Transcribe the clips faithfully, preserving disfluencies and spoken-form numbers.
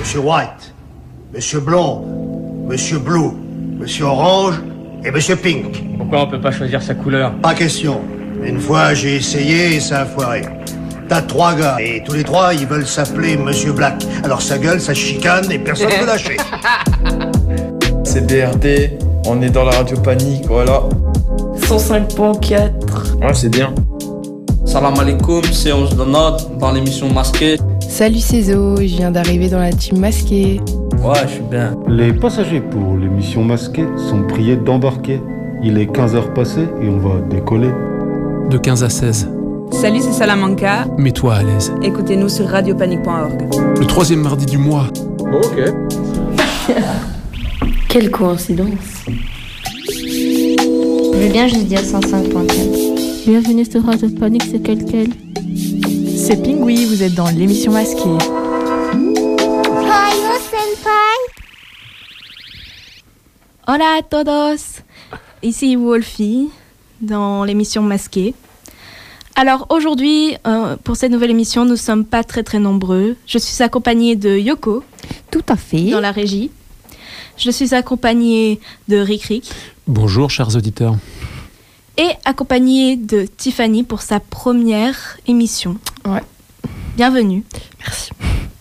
Monsieur White, Monsieur Blond, Monsieur Blue, Monsieur Orange et Monsieur Pink. Pourquoi on peut pas choisir sa couleur? Pas question. Une fois, j'ai essayé et ça a foiré. T'as trois gars, et tous les trois, ils veulent s'appeler Monsieur Black. Alors ça gueule, ça chicane, et personne ne veut lâcher. C'est B R D, on est dans la radio Panique, voilà. cent cinq point quatre. Ouais, c'est bien. Salam alaikum, c'est Onze Donat dans l'émission Masquée. Salut c'est Zo, je viens d'arriver dans la team Masquée. Ouais, je suis bien. Les passagers pour l'émission Masquée sont priés d'embarquer. Il est quinze heures passées et on va décoller. De quinze à seize. Salut, c'est Salamanca. Mets-toi à l'aise. Écoutez-nous sur radio panique point org. Le troisième mardi du mois. Ok. Quelle coïncidence. Je veux bien juste dire cent cinq point quatre. Bienvenue sur Radio Panique, c'est quel-quel. C'est Pingui, vous êtes dans l'émission Masquée. Hola, senpai. Hola a todos. Ici Wolfie, dans l'émission Masquée. Alors aujourd'hui, euh, pour cette nouvelle émission, nous ne sommes pas très très nombreux. Je suis accompagnée de Yoko. Tout à fait. Dans la régie. Je suis accompagnée de Rick Rick. Bonjour chers auditeurs. Et accompagnée de Tiffany pour sa première émission. Ouais. Bienvenue. Merci.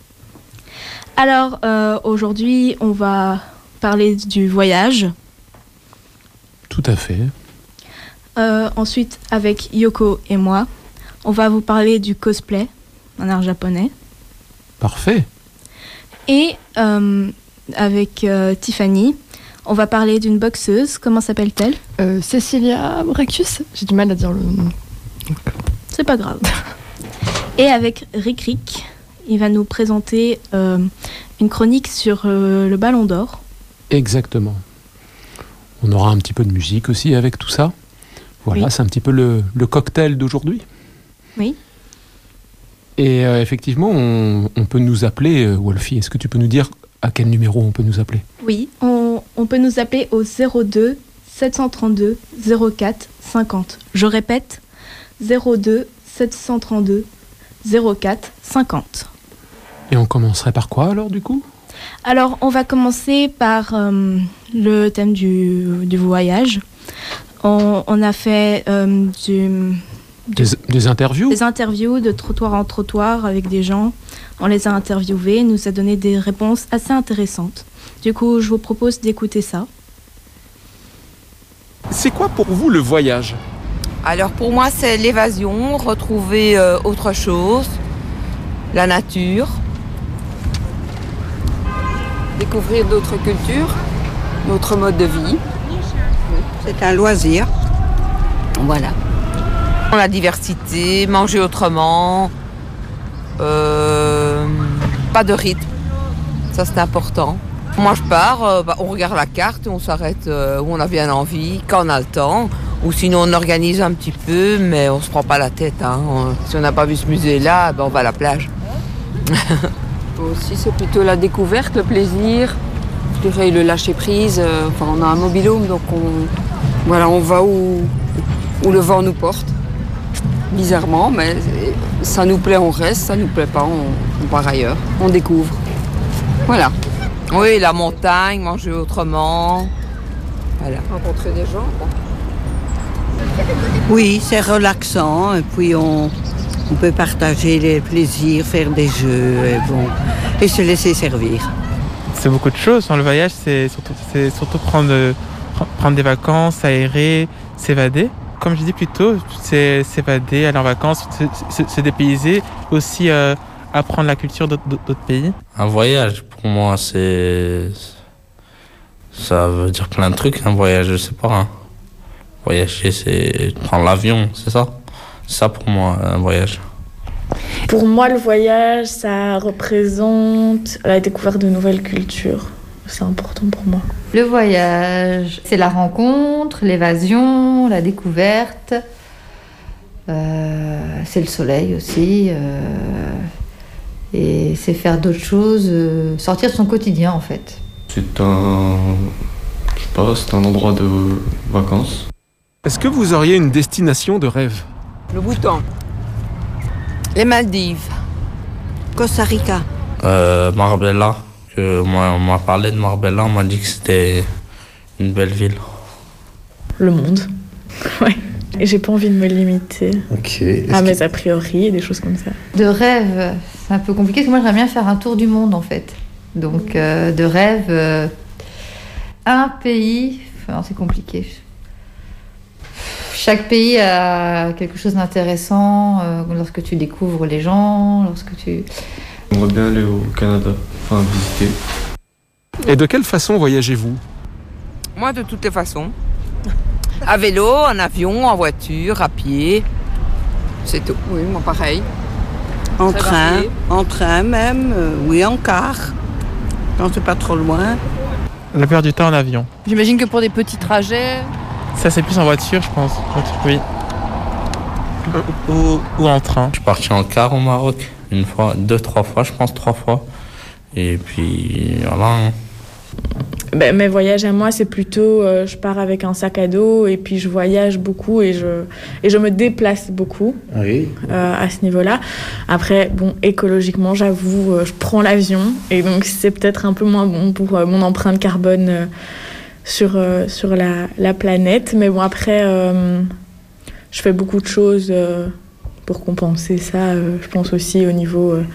Alors euh, aujourd'hui, on va parler du voyage. Tout à fait. Euh, ensuite, avec Yoko et moi, on va vous parler du cosplay, un art japonais. Parfait. Et euh, avec euh, Tiffany, on va parler d'une boxeuse. Comment s'appelle-t-elle ? euh, Cecilia Breccius. J'ai du mal à dire le nom. C'est pas grave. Et avec Rick Rick, il va nous présenter euh, une chronique sur euh, le Ballon d'Or. Exactement. On aura un petit peu de musique aussi avec tout ça. Voilà, oui. C'est un petit peu le, le cocktail d'aujourd'hui. Oui. Et euh, effectivement, on, on peut nous appeler, euh, Wolfie, est-ce que tu peux nous dire à quel numéro on peut nous appeler ? Oui, on, on peut nous appeler au zéro deux sept cent trente-deux zéro quatre cinquante. Je répète, zéro deux sept cent trente-deux zéro quatre cinquante. Et on commencerait par quoi alors du coup ? Alors, on va commencer par euh, le thème du, du voyage. On, on a fait euh, du, du, des, des interviews Des interviews de trottoir en trottoir avec des gens. On les a interviewés, nous a donné des réponses assez intéressantes. Du coup, je vous propose d'écouter ça. C'est quoi pour vous le voyage ? Alors pour moi, c'est l'évasion, retrouver euh, autre chose, la nature. Découvrir d'autres cultures, d'autres modes de vie. C'est un loisir. Voilà. La diversité, manger autrement, euh, pas de rythme, ça c'est important. Moi je pars, euh, bah, on regarde la carte, on s'arrête euh, où on a bien envie, quand on a le temps, ou sinon on organise un petit peu, mais on se prend pas la tête. Hein. On, si on n'a pas vu ce musée-là, bah, on va à la plage. Aussi, c'est plutôt la découverte, le plaisir, je dirais le lâcher prise. Euh, enfin, on a un mobil-home, donc on, voilà, on va où, où le vent nous porte. Bizarrement, mais ça nous plaît, on reste, ça nous plaît pas, on, on part ailleurs, on découvre. Voilà. Oui, la montagne, manger autrement. Voilà. Rencontrer des gens, quoi. Oui, c'est relaxant, et puis on. On peut partager les plaisirs, faire des jeux et, bon, et se laisser servir. C'est beaucoup de choses. Le voyage, c'est surtout, c'est surtout prendre, prendre des vacances, aérer, s'évader. Comme je dis plus tôt, c'est s'évader, aller en vacances, se, se, se dépayser, aussi euh, apprendre la culture d'autres, d'autres pays. Un voyage, pour moi, c'est... Ça veut dire plein de trucs, un voyage, je sais pas. Hein. Voyager, c'est prendre l'avion, c'est ça ? C'est ça pour moi, un voyage. Pour moi, le voyage, ça représente la découverte de nouvelles cultures. C'est important pour moi. Le voyage, c'est la rencontre, l'évasion, la découverte. Euh, c'est le soleil aussi. Euh, et c'est faire d'autres choses, euh, sortir de son quotidien en fait. C'est un... je sais pas, c'est un endroit de vacances. Est-ce que vous auriez une destination de rêve ? Le Bhoutan. Les Maldives. Costa Rica. Euh, Marbella. que moi, on m'a parlé de Marbella, on m'a dit que c'était une belle ville. Le monde. Ouais. Et j'ai pas envie de me limiter okay. à mes a priori et des choses comme ça. De rêve, c'est un peu compliqué parce que moi j'aimerais bien faire un tour du monde en fait. Donc euh, de rêve, euh, un pays, enfin, c'est compliqué. Chaque pays a quelque chose d'intéressant euh, lorsque tu découvres les gens, lorsque tu... J'aimerais bien aller au Canada, enfin visiter. Et de quelle façon voyagez-vous? Moi, de toutes les façons. À vélo, en avion, en voiture, à pied. C'est tout. Oui, moi pareil. En Très train, varié. en train même, euh, oui, en car, quand c'est pas trop loin. La plupart du temps en avion. J'imagine que pour des petits trajets... Ça, c'est plus en voiture, je pense. Oui. Ou, ou en train. Je suis parti en car au Maroc, une fois, deux, trois fois, je pense trois fois. Et puis, voilà. Ben, mes voyages à moi, c'est plutôt, euh, je pars avec un sac à dos et puis je voyage beaucoup et je, et je me déplace beaucoup oui. euh, à ce niveau-là. Après, bon, écologiquement, j'avoue, euh, je prends l'avion et donc c'est peut-être un peu moins bon pour euh, mon empreinte carbone euh, sur, euh, sur la, la planète. Mais bon, après, euh, je fais beaucoup de choses euh, pour compenser ça. Euh, je pense aussi au niveau... Euh,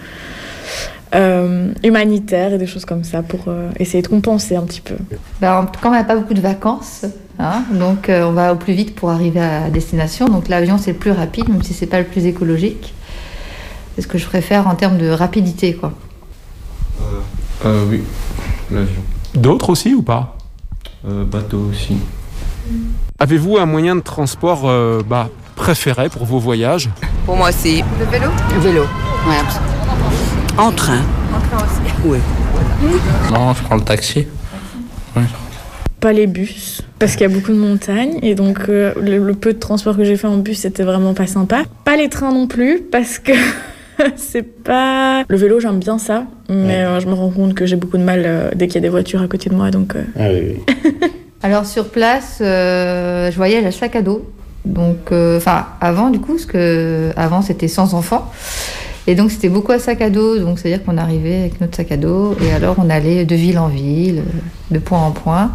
Euh, humanitaire et des choses comme ça pour euh, essayer de compenser un petit peu. Ben, en tout cas, on n'a pas beaucoup de vacances, hein, donc euh, on va au plus vite pour arriver à destination. Donc l'avion, c'est le plus rapide, même si c'est pas le plus écologique. C'est ce que je préfère en termes de rapidité, quoi. Euh, euh, oui, l'avion. D'autres aussi ou pas? euh, Bateau aussi. Avez-vous un moyen de transport euh, bah, préféré pour vos voyages? Pour moi, c'est... Le vélo? Le vélo, oui, absolument. En train. En train aussi. Oui. Non, je prends le taxi. Oui. Pas les bus, parce qu'il y a beaucoup de montagnes, et donc euh, le, le peu de transport que j'ai fait en bus, c'était vraiment pas sympa. Pas les trains non plus, parce que c'est pas... Le vélo, j'aime bien ça, mais euh, je me rends compte que j'ai beaucoup de mal euh, dès qu'il y a des voitures à côté de moi, donc... Euh... Ah oui, oui. Alors sur place, euh, je voyage à sac à dos. Donc, enfin, euh, avant du coup, parce que avant c'était sans enfants. Et donc c'était beaucoup à sac à dos, donc c'est-à-dire qu'on arrivait avec notre sac à dos et alors on allait de ville en ville, de point en point.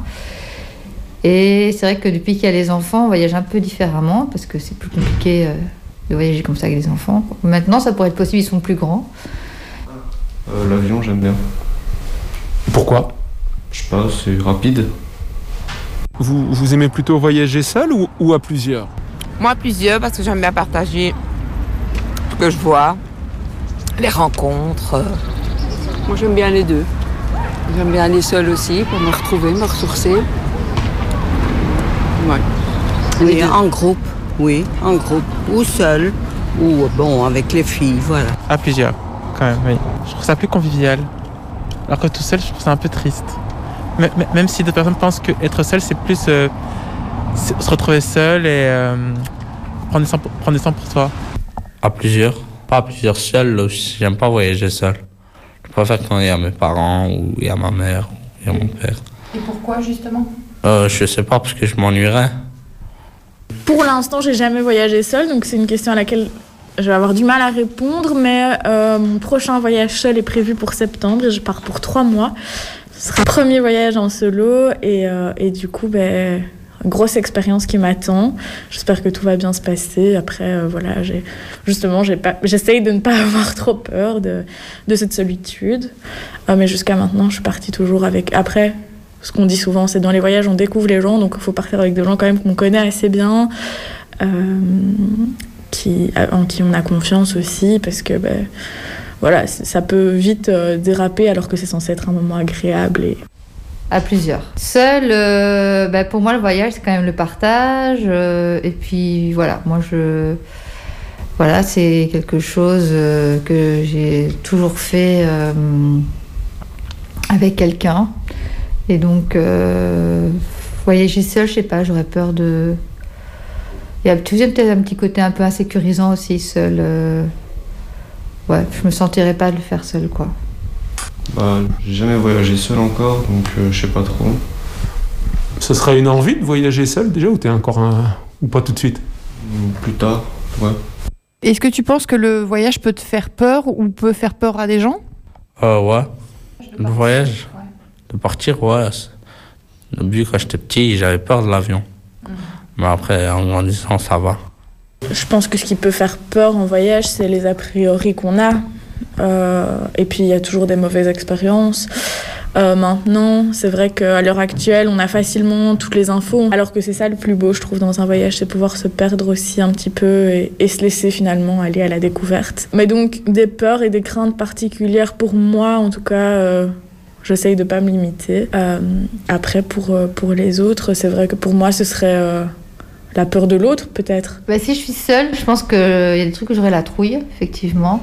Et c'est vrai que depuis qu'il y a les enfants, on voyage un peu différemment parce que c'est plus compliqué euh, de voyager comme ça avec les enfants. Maintenant, ça pourrait être possible, ils sont plus grands. Euh, l'avion, j'aime bien. Pourquoi? Je sais pas, c'est rapide. Vous, vous aimez plutôt voyager seul ou, ou à plusieurs? Moi, à plusieurs, parce que j'aime bien partager ce que je vois. Les rencontres. Moi, j'aime bien les deux. J'aime bien aller seule aussi pour me retrouver, me ressourcer. Ouais. Oui, en groupe. Oui, en groupe. Ou seul. Ou, bon, avec les filles, voilà. À plusieurs, quand même, oui. Je trouve ça plus convivial. Alors que tout seul, je trouve ça un peu triste. M- même si d'autres personnes pensent qu'être seul, c'est plus euh, c'est se retrouver seul et euh, prendre des temps pour, prendre des temps pour soi. À plusieurs. Pas à plusieurs seuls, j'aime pas voyager seul. Je préfère quand il y a mes parents, ou il y a ma mère, ou il y a mon père. Et pourquoi justement? Euh, je sais pas, parce que je m'ennuierais. Pour l'instant, j'ai jamais voyagé seule, donc c'est une question à laquelle je vais avoir du mal à répondre, mais euh, mon prochain voyage seul est prévu pour septembre et je pars pour trois mois. Ce sera le premier voyage en solo et, euh, et du coup, ben... grosse expérience qui m'attend. J'espère que tout va bien se passer. Après, euh, voilà, j'ai, justement, j'ai pas, j'essaye de ne pas avoir trop peur de, de cette solitude. Euh, mais jusqu'à maintenant, je suis partie toujours avec... Après, ce qu'on dit souvent, c'est dans les voyages, on découvre les gens, donc il faut partir avec des gens quand même qu'on connaît assez bien, euh, qui, en qui on a confiance aussi, parce que ben, voilà, ça peut vite euh, déraper alors que c'est censé être un moment agréable et... À plusieurs. Seul, euh, bah pour moi, le voyage, c'est quand même le partage. Euh, et puis, voilà, moi, je... Voilà, c'est quelque chose euh, que j'ai toujours fait euh, avec quelqu'un. Et donc, euh, voyager seul, je sais pas, j'aurais peur de... Il y a peut-être un petit côté un peu insécurisant aussi, seul. Euh... Ouais, je me sentirais pas de le faire seul, quoi. Bah, j'ai jamais voyagé seul encore, donc euh, je sais pas trop. Ce serait une envie de voyager seul déjà, ou t'es encore un... ou pas tout de suite? Plus tard, ouais. Est-ce que tu penses que le voyage peut te faire peur ou peut faire peur à des gens? Euh, ouais. Le voyage, de partir, ouais. Au début, quand j'étais petit, j'avais peur de l'avion. Mmh. Mais après, en grandissant, ça va. Je pense que ce qui peut faire peur en voyage, c'est les a priori qu'on a. Euh, et puis, il y a toujours des mauvaises expériences. Euh, maintenant, c'est vrai qu'à l'heure actuelle, on a facilement toutes les infos. Alors que c'est ça le plus beau, je trouve, dans un voyage, c'est pouvoir se perdre aussi un petit peu et, et se laisser finalement aller à la découverte. Mais donc, des peurs et des craintes particulières pour moi, en tout cas, euh, j'essaye de ne pas me limiter. Euh, après, pour, pour les autres, c'est vrai que pour moi, ce serait... Euh, la peur de l'autre, peut-être. Bah, si je suis seule, je pense qu'il y a des trucs que j'aurais la trouille, effectivement.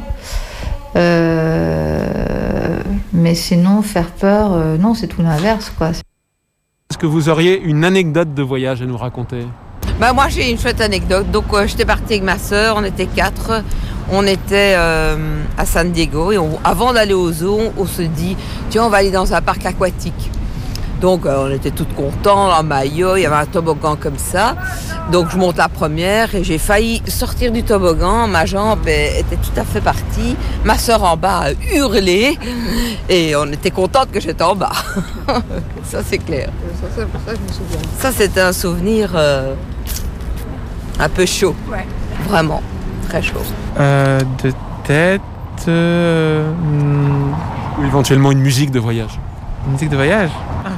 Euh... Mais sinon, faire peur, euh, non, c'est tout l'inverse, quoi. Est-ce que vous auriez une anecdote de voyage à nous raconter ? Bah, moi, j'ai une chouette anecdote. Donc, euh, j'étais partie avec ma sœur, on était quatre. On était euh, à San Diego et on, avant d'aller au zoo, on se dit, tiens, on va aller dans un parc aquatique. Donc euh, on était toutes contents, en maillot, il y avait un toboggan comme ça. Donc je monte la première et j'ai failli sortir du toboggan, ma jambe était tout à fait partie. Ma sœur en bas a hurlé et on était contente que j'étais en bas. Ça c'est clair. Ça, c'est pour ça que je me souviens. Ça c'était un souvenir euh, un peu chaud, ouais. Vraiment, très chaud. Euh, de tête... Euh, Ou éventuellement une musique de voyage. Une musique de voyage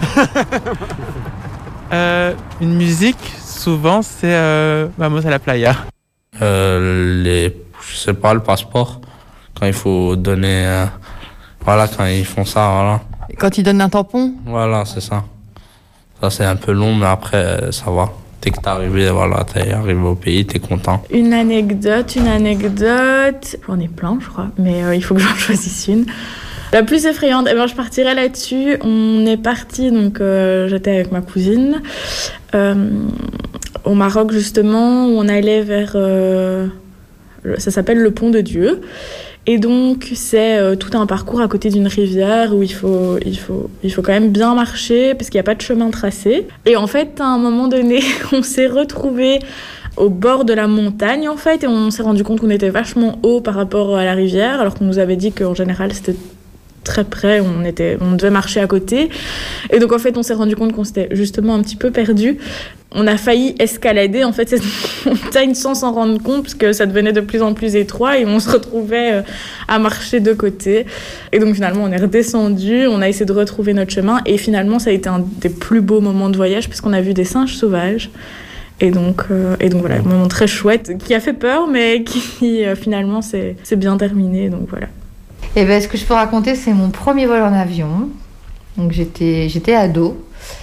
euh, Une musique, souvent, c'est euh, Vamos à la playa. Euh, les, je sais pas, le passeport, quand il faut donner... Euh, voilà, quand ils font ça, voilà. Quand ils donnent un tampon ? Voilà, c'est ça. Ça, c'est un peu long, mais après, ça va. Dès que t'es arrivé, voilà, t'es arrivé au pays, t'es content. Une anecdote, une anecdote... J'en ai plein, je crois, mais euh, il faut que j'en choisisse une. La plus effrayante, eh ben, je partirai là-dessus. On est parti, donc euh, j'étais avec ma cousine euh, au Maroc justement, où on allait vers, euh, ça s'appelle le Pont de Dieu. Et donc c'est euh, tout un parcours à côté d'une rivière où il faut, il faut, il faut quand même bien marcher parce qu'il n'y a pas de chemin tracé. Et en fait, à un moment donné, on s'est retrouvés au bord de la montagne en fait, et on s'est rendu compte qu'on était vachement haut par rapport à la rivière, alors qu'on nous avait dit qu'en général c'était très près, on, était, on devait marcher à côté. Et donc en fait on s'est rendu compte qu'on s'était justement un petit peu perdu. On a failli escalader en fait cette montagne sans s'en rendre compte, parce que ça devenait de plus en plus étroit et on se retrouvait à marcher de côté. Et donc finalement on est redescendu, on a essayé de retrouver notre chemin, et finalement ça a été un des plus beaux moments de voyage parce qu'on a vu des singes sauvages. Et donc, euh, et donc voilà, un moment très chouette qui a fait peur, mais qui euh, finalement c'est, c'est bien terminé. Donc voilà. Et ben, ce que je peux raconter, c'est mon premier vol en avion. Donc j'étais, j'étais ado.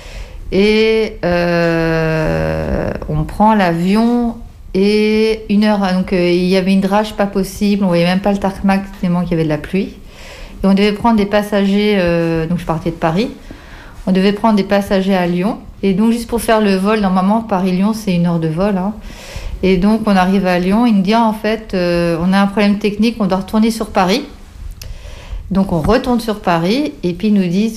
Et euh, on prend l'avion et une heure. Donc euh, il y avait une drage pas possible, on voyait même pas le tarmac tellement qu'il y avait de la pluie. Et on devait prendre des passagers. Euh, donc je partais de Paris. On devait prendre des passagers à Lyon. Et donc juste pour faire le vol, normalement Paris-Lyon c'est une heure de vol. Hein. Et donc on arrive à Lyon. Il me dit en fait, euh, on a un problème technique, on doit retourner sur Paris. Donc on retourne sur Paris et puis ils nous disent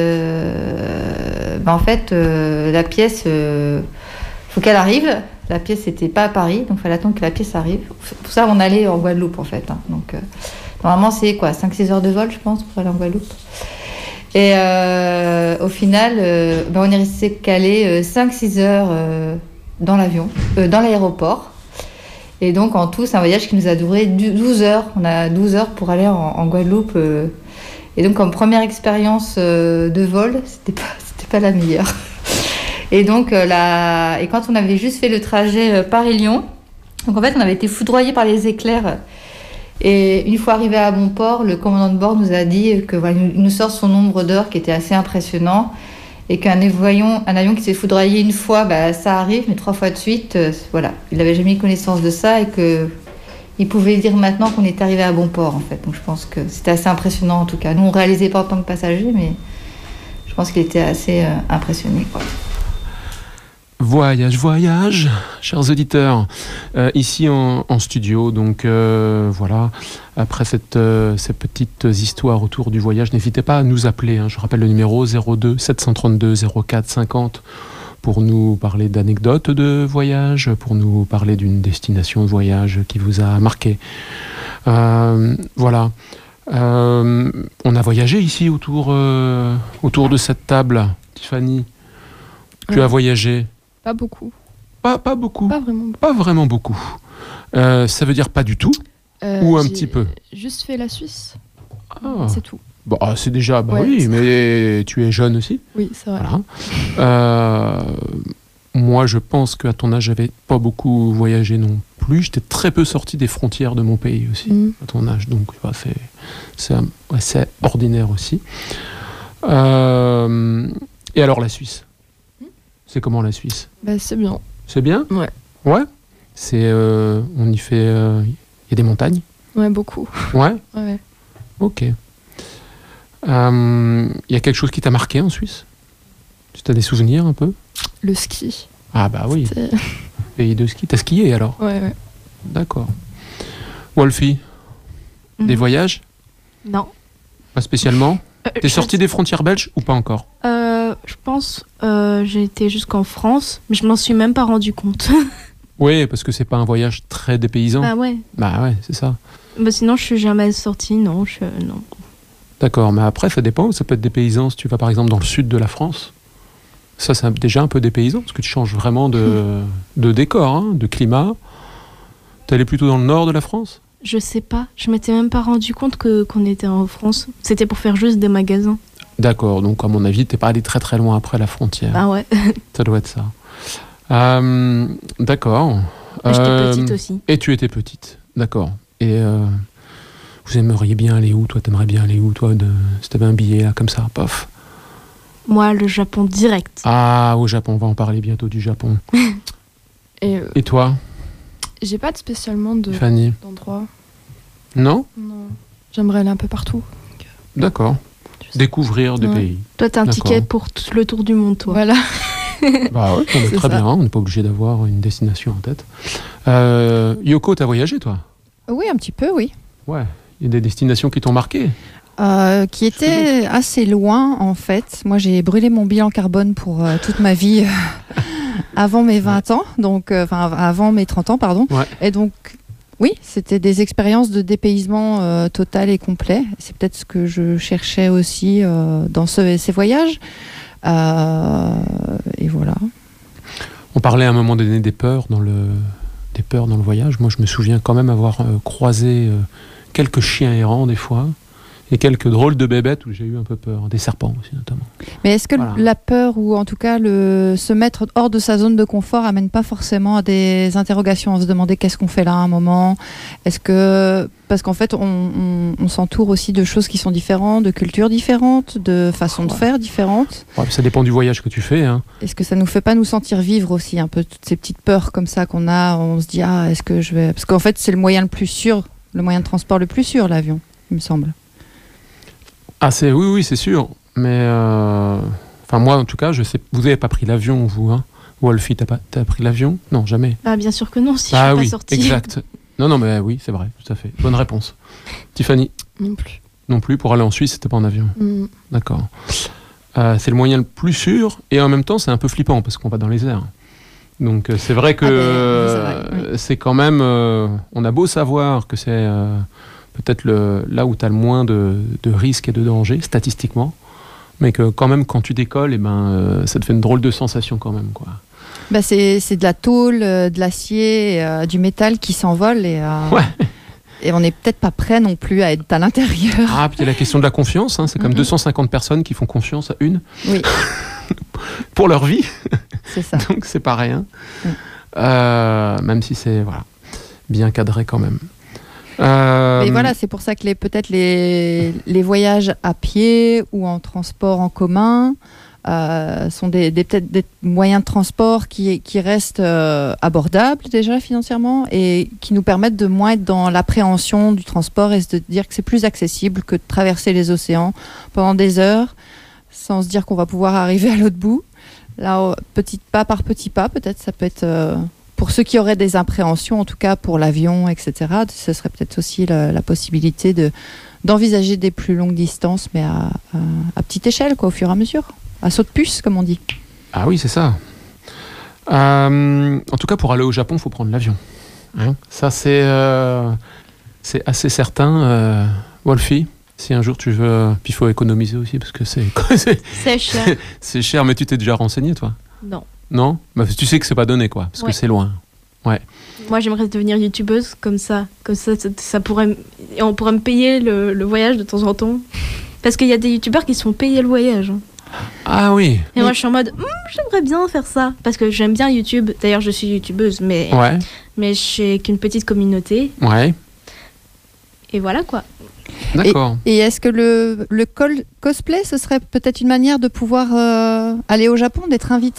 euh, ben en fait euh, la pièce euh, faut qu'elle arrive. La pièce n'était pas à Paris, donc il fallait attendre que la pièce arrive. Pour ça on allait en Guadeloupe en fait. Hein. Donc euh, normalement c'est quoi, cinq six heures de vol je pense pour aller en Guadeloupe. Et euh, au final euh, ben on est resté calé euh, cinq six heures euh, dans l'avion, euh, dans l'aéroport. Et donc, en tout, c'est un voyage qui nous a duré douze heures. On a douze heures pour aller en, en Guadeloupe. Euh. Et donc, comme première expérience euh, de vol, c'était pas, c'était pas la meilleure. Et donc, euh, la... et quand on avait juste fait le trajet euh, Paris-Lyon, donc en fait, on avait été foudroyés par les éclairs. Et une fois arrivé à bon port, le commandant de bord nous a dit que voilà, il nous sort son nombre d'heures qui était assez impressionnant. Et qu'un avion, un avion qui s'est foudroyé une fois, bah, ça arrive, mais trois fois de suite, euh, voilà. Il n'avait jamais eu connaissance de ça et qu'il pouvait dire maintenant qu'on est arrivé à bon port, en fait. Donc je pense que c'était assez impressionnant, en tout cas. Nous, on ne réalisait pas en tant que passagers, mais je pense qu'il était assez euh, impressionné, quoi. Voyage, voyage, chers auditeurs, euh, ici en, en studio, donc euh, voilà, après cette, euh, ces petites histoires autour du voyage, n'hésitez pas à nous appeler, hein. Je rappelle le numéro zéro deux sept cent trente-deux zéro quatre cinquante pour nous parler d'anecdotes de voyage, pour nous parler d'une destination de voyage qui vous a marqué. Euh, voilà. Euh, on a voyagé ici autour, euh, autour de cette table, Tiffany. Tu Ouais. as voyagé? Pas beaucoup. Pas, pas beaucoup. Pas vraiment beaucoup. Pas vraiment beaucoup. Euh, ça veut dire pas du tout Euh, ou un j'ai petit peu? Juste fait la Suisse. Ah. C'est tout. Bon, ah, c'est déjà, bah Ouais, oui, c'est- mais tu es jeune aussi. Oui, c'est vrai. Voilà. Euh, moi, je pense qu'à ton âge, j'avais pas beaucoup voyagé non plus. J'étais très peu sorti des frontières de mon pays aussi, Mhm. à ton âge. Donc, bah, c'est, c'est un- assez ordinaire aussi. Euh, et alors, la Suisse? C'est comment la Suisse? Bah, c'est bien. C'est bien? Ouais. Ouais? C'est, euh, on y fait... Il y a des montagnes? Ouais, beaucoup. Ouais? Ouais, ouais. Ok. Il euh, y a quelque chose qui t'a marqué en Suisse? Tu as des souvenirs un peu? Le ski. Ah bah oui. C'était- Pays de ski. T'as skié alors? Ouais, ouais. D'accord. Wolfie, Mhm. des voyages? Non. Pas spécialement? Euh, T'es je- sorti des frontières belges ou pas encore? Euh, je pense, euh, j'ai été jusqu'en France, mais je m'en suis même pas rendu compte. Oui, parce que c'est pas un voyage très dépaysant. Bah ouais. Bah ouais, c'est ça. Bah sinon, je suis jamais sortie, non, je, non. D'accord, mais après, ça dépend. Ça peut être dépaysant si tu vas par exemple dans le sud de la France. Ça, c'est un- déjà un peu dépaysant parce que tu changes vraiment de, de décor, hein, de climat. T'es allé plutôt dans le nord de la France? Je sais pas, je m'étais même pas rendu compte que qu'on était en France. C'était pour faire juste des magasins. D'accord, donc à mon avis, t'es pas allé très très loin après la frontière. Ah ouais. Ça doit être ça. Euh, d'accord. Mais j'étais Euh, petite aussi. Et tu étais petite, d'accord. Et euh, vous aimeriez bien aller où? Toi, t'aimerais bien aller où, toi, de... si t'avais un billet là, comme ça, pof. Moi, le Japon direct. Ah, au Japon, on va en parler bientôt du Japon. Et euh, Et toi, j'ai pas de spécialement de Fanny? d'endroit. Non? Non. J'aimerais aller un peu partout. D'accord. Découvrir des Ouais. pays. Toi, t'as un D'accord. ticket pour tout le tour du monde, toi. Voilà. Bah ouais, on est C'est très ça. bien, on n'est pas obligé d'avoir une destination en tête. Euh, Yoko, t'as voyagé, toi? Oui, un petit peu, oui. Ouais. Il y a des destinations qui t'ont marqué? Euh, qui était assez loin, en fait. Moi, j'ai brûlé mon bilan carbone pour euh, toute ma vie euh, avant mes vingt ans, donc, euh, enfin, avant mes trente ans, pardon. Ouais. Et donc, oui, c'était des expériences de dépaysement euh, total et complet. C'est peut-être ce que je cherchais aussi euh, dans ce- ces voyages. Euh, et voilà. On parlait à un moment donné des peurs dans le, des peurs dans le voyage. Moi, je me souviens quand même avoir euh, croisé euh, quelques chiens errants des fois et quelques drôles de bébêtes où j'ai eu un peu peur. Des serpents aussi, notamment. Mais est-ce que Voilà. la peur ou en tout cas le, se mettre hors de sa zone de confort amène pas forcément à des interrogations, à se demander qu'est-ce qu'on fait là à un moment? Est-ce que parce qu'en fait on, on- on s'entoure aussi de choses qui sont différentes, de cultures différentes, de façons de faire différentes. Ouais, puis ça dépend du voyage que tu fais. Hein. Est-ce que ça nous fait pas nous sentir vivre aussi un peu toutes ces petites peurs comme ça qu'on a? On se dit ah est-ce que je vais parce qu'en fait c'est le moyen le plus sûr, le moyen de transport le plus sûr, l'avion, il me semble. Ah, c'est, oui, oui, c'est sûr. Mais, euh, enfin, moi, en tout cas, je sais. Vous n'avez pas pris l'avion, vous, hein? Wolfie, t'as pas, t'as pris l'avion? Non, jamais. Bah, bien sûr que non, si ah je suis oui, pas sortie. exact. Non, non, mais oui, c'est vrai, tout à fait. Bonne réponse. Tiffany? Non plus. Non plus. Pour aller en Suisse, c'était pas en avion. Mm. D'accord. Euh, c'est le moyen le plus sûr, et en même temps, c'est un peu flippant parce qu'on va dans les airs. Donc, euh, c'est vrai que Ah ben, euh, c'est vrai, c'est quand même. euh, on a beau savoir que c'est euh, peut-être le, là où tu as le moins de, de risques et de dangers, statistiquement, mais que quand même, quand tu décolles, eh ben, euh, ça te fait une drôle de sensation quand même, quoi. Bah c'est, c'est de la tôle, euh, de l'acier, euh, du métal qui s'envole et, euh, Ouais. et on n'est peut-être pas prêt non plus à être à l'intérieur. Ah, puis il y a la question de la confiance, hein, c'est comme Mhm. deux cent cinquante personnes qui font confiance à une Oui. pour leur vie. C'est ça. Donc c'est pas rien. Mm. Euh, même si c'est voilà, bien cadré quand même. Euh, Et voilà, c'est pour ça que les, peut-être les, les voyages à pied ou en transport en commun euh, sont des, des, peut-être des moyens de transport qui, qui restent euh, abordables déjà financièrement et qui nous permettent de moins être dans l'appréhension du transport et de dire que c'est plus accessible que de traverser les océans pendant des heures sans se dire qu'on va pouvoir arriver à l'autre bout. Là, petit pas par petit pas, peut-être ça peut être... euh, pour ceux qui auraient des appréhensions, en tout cas pour l'avion, et cetera, ce serait peut-être aussi la, la possibilité de, d'envisager des plus longues distances, mais à, à, à petite échelle, quoi, au fur et à mesure. À saut de puce, comme on dit. Ah oui, c'est ça. Euh, en tout cas, pour aller au Japon, il faut prendre l'avion. Hein, ça, c'est, euh, c'est assez certain. Euh, Wolfie, Si un jour tu veux... Puis il faut économiser aussi, parce que c'est... c'est, C'est cher. c'est cher, mais tu t'es déjà renseigné, toi? Non. Non? Bah, tu sais que c'est pas donné, quoi, parce Ouais. que c'est loin. Ouais. Moi, j'aimerais devenir youtubeuse comme ça. Comme ça, ça, ça pourrait... m- Et on pourrait me payer le, le voyage de temps en temps. Parce qu'il y a des youtubeurs qui se font payer le voyage. hein. Ah oui. Et moi, je suis en mode, Hum, j'aimerais bien faire ça. Parce que j'aime bien YouTube. D'ailleurs, je suis youtubeuse, mais, Ouais. mais j'ai qu'une petite communauté. Ouais. Et voilà, quoi. D'accord. Et, et est-ce que le, le col- cosplay, ce serait peut-être une manière de pouvoir euh, aller au Japon, d'être invité?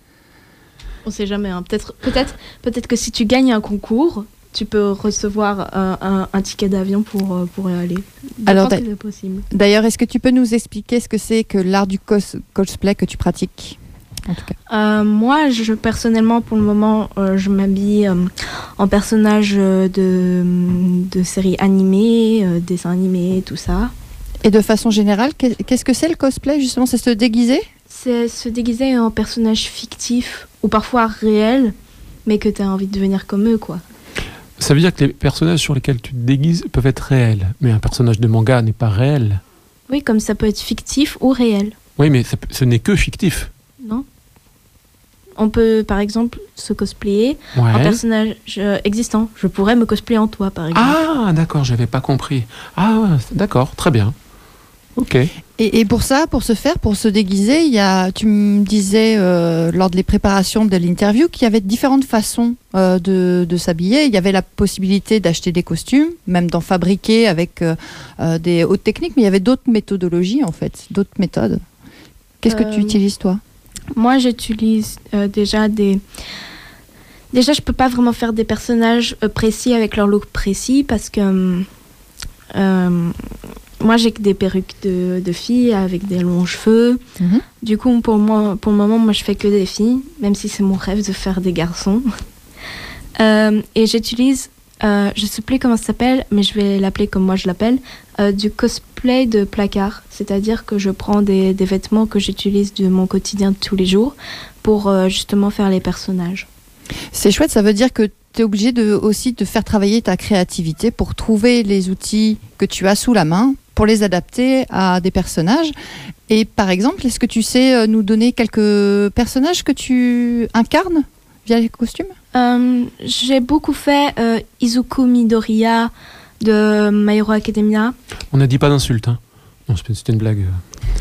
On sait jamais. hein. Peut-être, peut-être, peut-être que si tu gagnes un concours, tu peux recevoir un, un- un ticket d'avion pour, euh, pour y aller. Je Alors, pense que d'a- c'est possible. D'ailleurs, est-ce que tu peux nous expliquer ce que c'est que l'art du cos- cosplay que tu pratiques, en tout cas? Euh, moi, je, personnellement, pour le moment, euh, je m'habille euh, en personnage euh, de, de séries animées, euh, dessins animés, tout ça. Et de façon générale, qu'est- qu'est-ce que c'est le cosplay, justement? C'est se déguiser? C'est se déguiser en personnage fictif ou parfois réel, mais que tu as envie de devenir comme eux, quoi. Ça veut dire que les personnages sur lesquels tu te déguises peuvent être réels, mais un personnage de manga n'est pas réel. Oui, comme ça peut être fictif ou réel. Oui, mais ça peut- ce n'est que fictif. Non. On peut, par exemple, se cosplayer Ouais. en personnage euh, existant. Je pourrais me cosplayer en toi, par exemple. Ah, d'accord, j'avais pas compris. Ah, ouais, d'accord, très bien. Ok. Et, et pour ça, pour se faire, pour se déguiser, il y a, tu me disais euh, lors des préparations de l'interview qu'il y avait différentes façons euh, de, de s'habiller. Il y avait la possibilité d'acheter des costumes, même d'en fabriquer avec euh, euh, des hautes techniques, mais il y avait d'autres méthodologies en fait, d'autres méthodes. Qu'est-ce que tu Euh, utilises toi? Moi, j'utilise euh, déjà des... Déjà, je peux pas vraiment faire des personnages euh, précis avec leur look précis parce que euh, moi, j'ai que des perruques de, de filles avec des longs cheveux. Mhm. Du coup, pour, moi, pour le moment, moi, je fais que des filles, même si c'est mon rêve de faire des garçons. Euh, et j'utilise, euh, je sais plus comment ça s'appelle, mais je vais l'appeler comme moi je l'appelle, euh, du cosplay de placard. C'est-à-dire que je prends des, des vêtements que j'utilise de mon quotidien de tous les jours pour euh, justement faire les personnages. C'est chouette, ça veut dire que tu es obligé de, aussi de faire travailler ta créativité pour trouver les outils que tu as sous la main, pour les adapter à des personnages. Et par exemple, est-ce que tu sais euh, nous donner quelques personnages que tu incarnes via les costumes? Euh, j'ai beaucoup fait euh, Izuku Midoriya de My Hero Academia. On n'a dit pas d'insulte, hein. Non, c'était c'était une blague.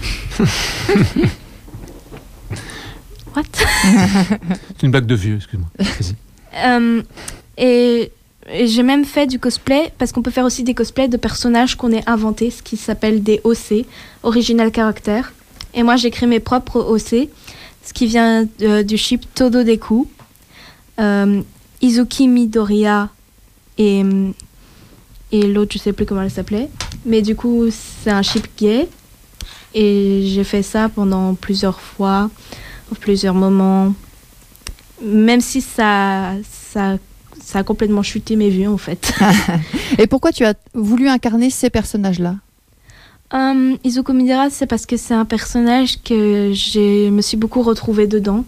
What? C'est une blague de vieux, excuse-moi. Vas-y. Euh, et, et j'ai même fait du cosplay, parce qu'on peut faire aussi des cosplays de personnages qu'on ait inventés, ce qui s'appelle des O C, Original Character. Et moi, j'ai créé mes propres O C, ce qui vient de- du ship Todo Deku. Euh, Izuki Midoriya et, et l'autre, je sais plus comment elle s'appelait. Mais du coup, c'est un ship gay. Et j'ai fait ça pendant plusieurs fois, plusieurs moments. Même si ça, ça, ça a complètement chuté mes vues, en fait. Et pourquoi tu as voulu incarner ces personnages-là? Euh, Izuku Midoriya, c'est parce que c'est un personnage que je me suis beaucoup retrouvée dedans.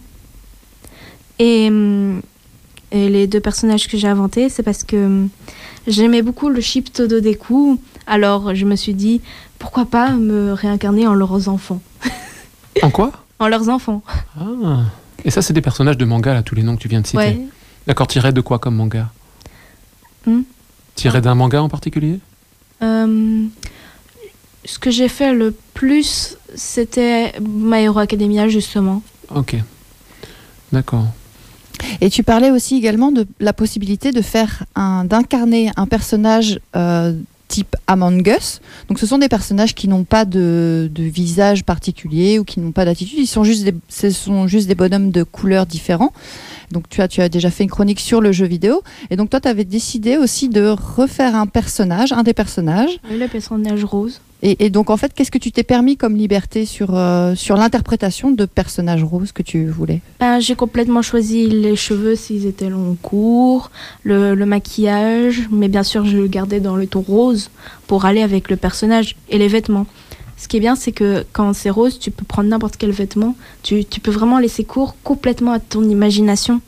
Et, hum, et les deux personnages que j'ai inventés, c'est parce que hum, j'aimais beaucoup le ship Todo Deku. Alors je me suis dit, pourquoi pas me réincarner en leurs enfants. En quoi? En leurs enfants. Ah. Et ça, c'est des personnages de manga, là, tous les noms que tu viens de citer. Ouais. D'accord, tirés de quoi comme manga? Hmm. Tirés d'un manga en particulier? Euh, ce que j'ai fait le plus, c'était My Hero Academia, justement. Ok. D'accord. Et tu parlais aussi également de la possibilité de faire un, d'incarner un personnage euh, type Among Us. Donc ce sont des personnages qui n'ont pas de, de visage particulier ou qui n'ont pas d'attitude. Ils sont juste des, ce sont juste des bonhommes de couleurs différents. Donc tu as, tu as déjà fait une chronique sur le jeu vidéo. Et donc toi, tu avais décidé aussi de refaire un personnage, un des personnages. Le personnage rose. Et, et donc en fait, qu'est-ce que tu t'es permis comme liberté sur, euh, sur l'interprétation de personnages roses que tu voulais? Ben, j'ai complètement choisi les cheveux s'ils étaient longs ou courts, le, le maquillage, mais bien sûr je le gardais dans le ton rose pour aller avec le personnage, et les vêtements. Ce qui est bien, c'est que quand c'est rose, tu peux prendre n'importe quel vêtement, tu, tu peux vraiment laisser court complètement à ton imagination.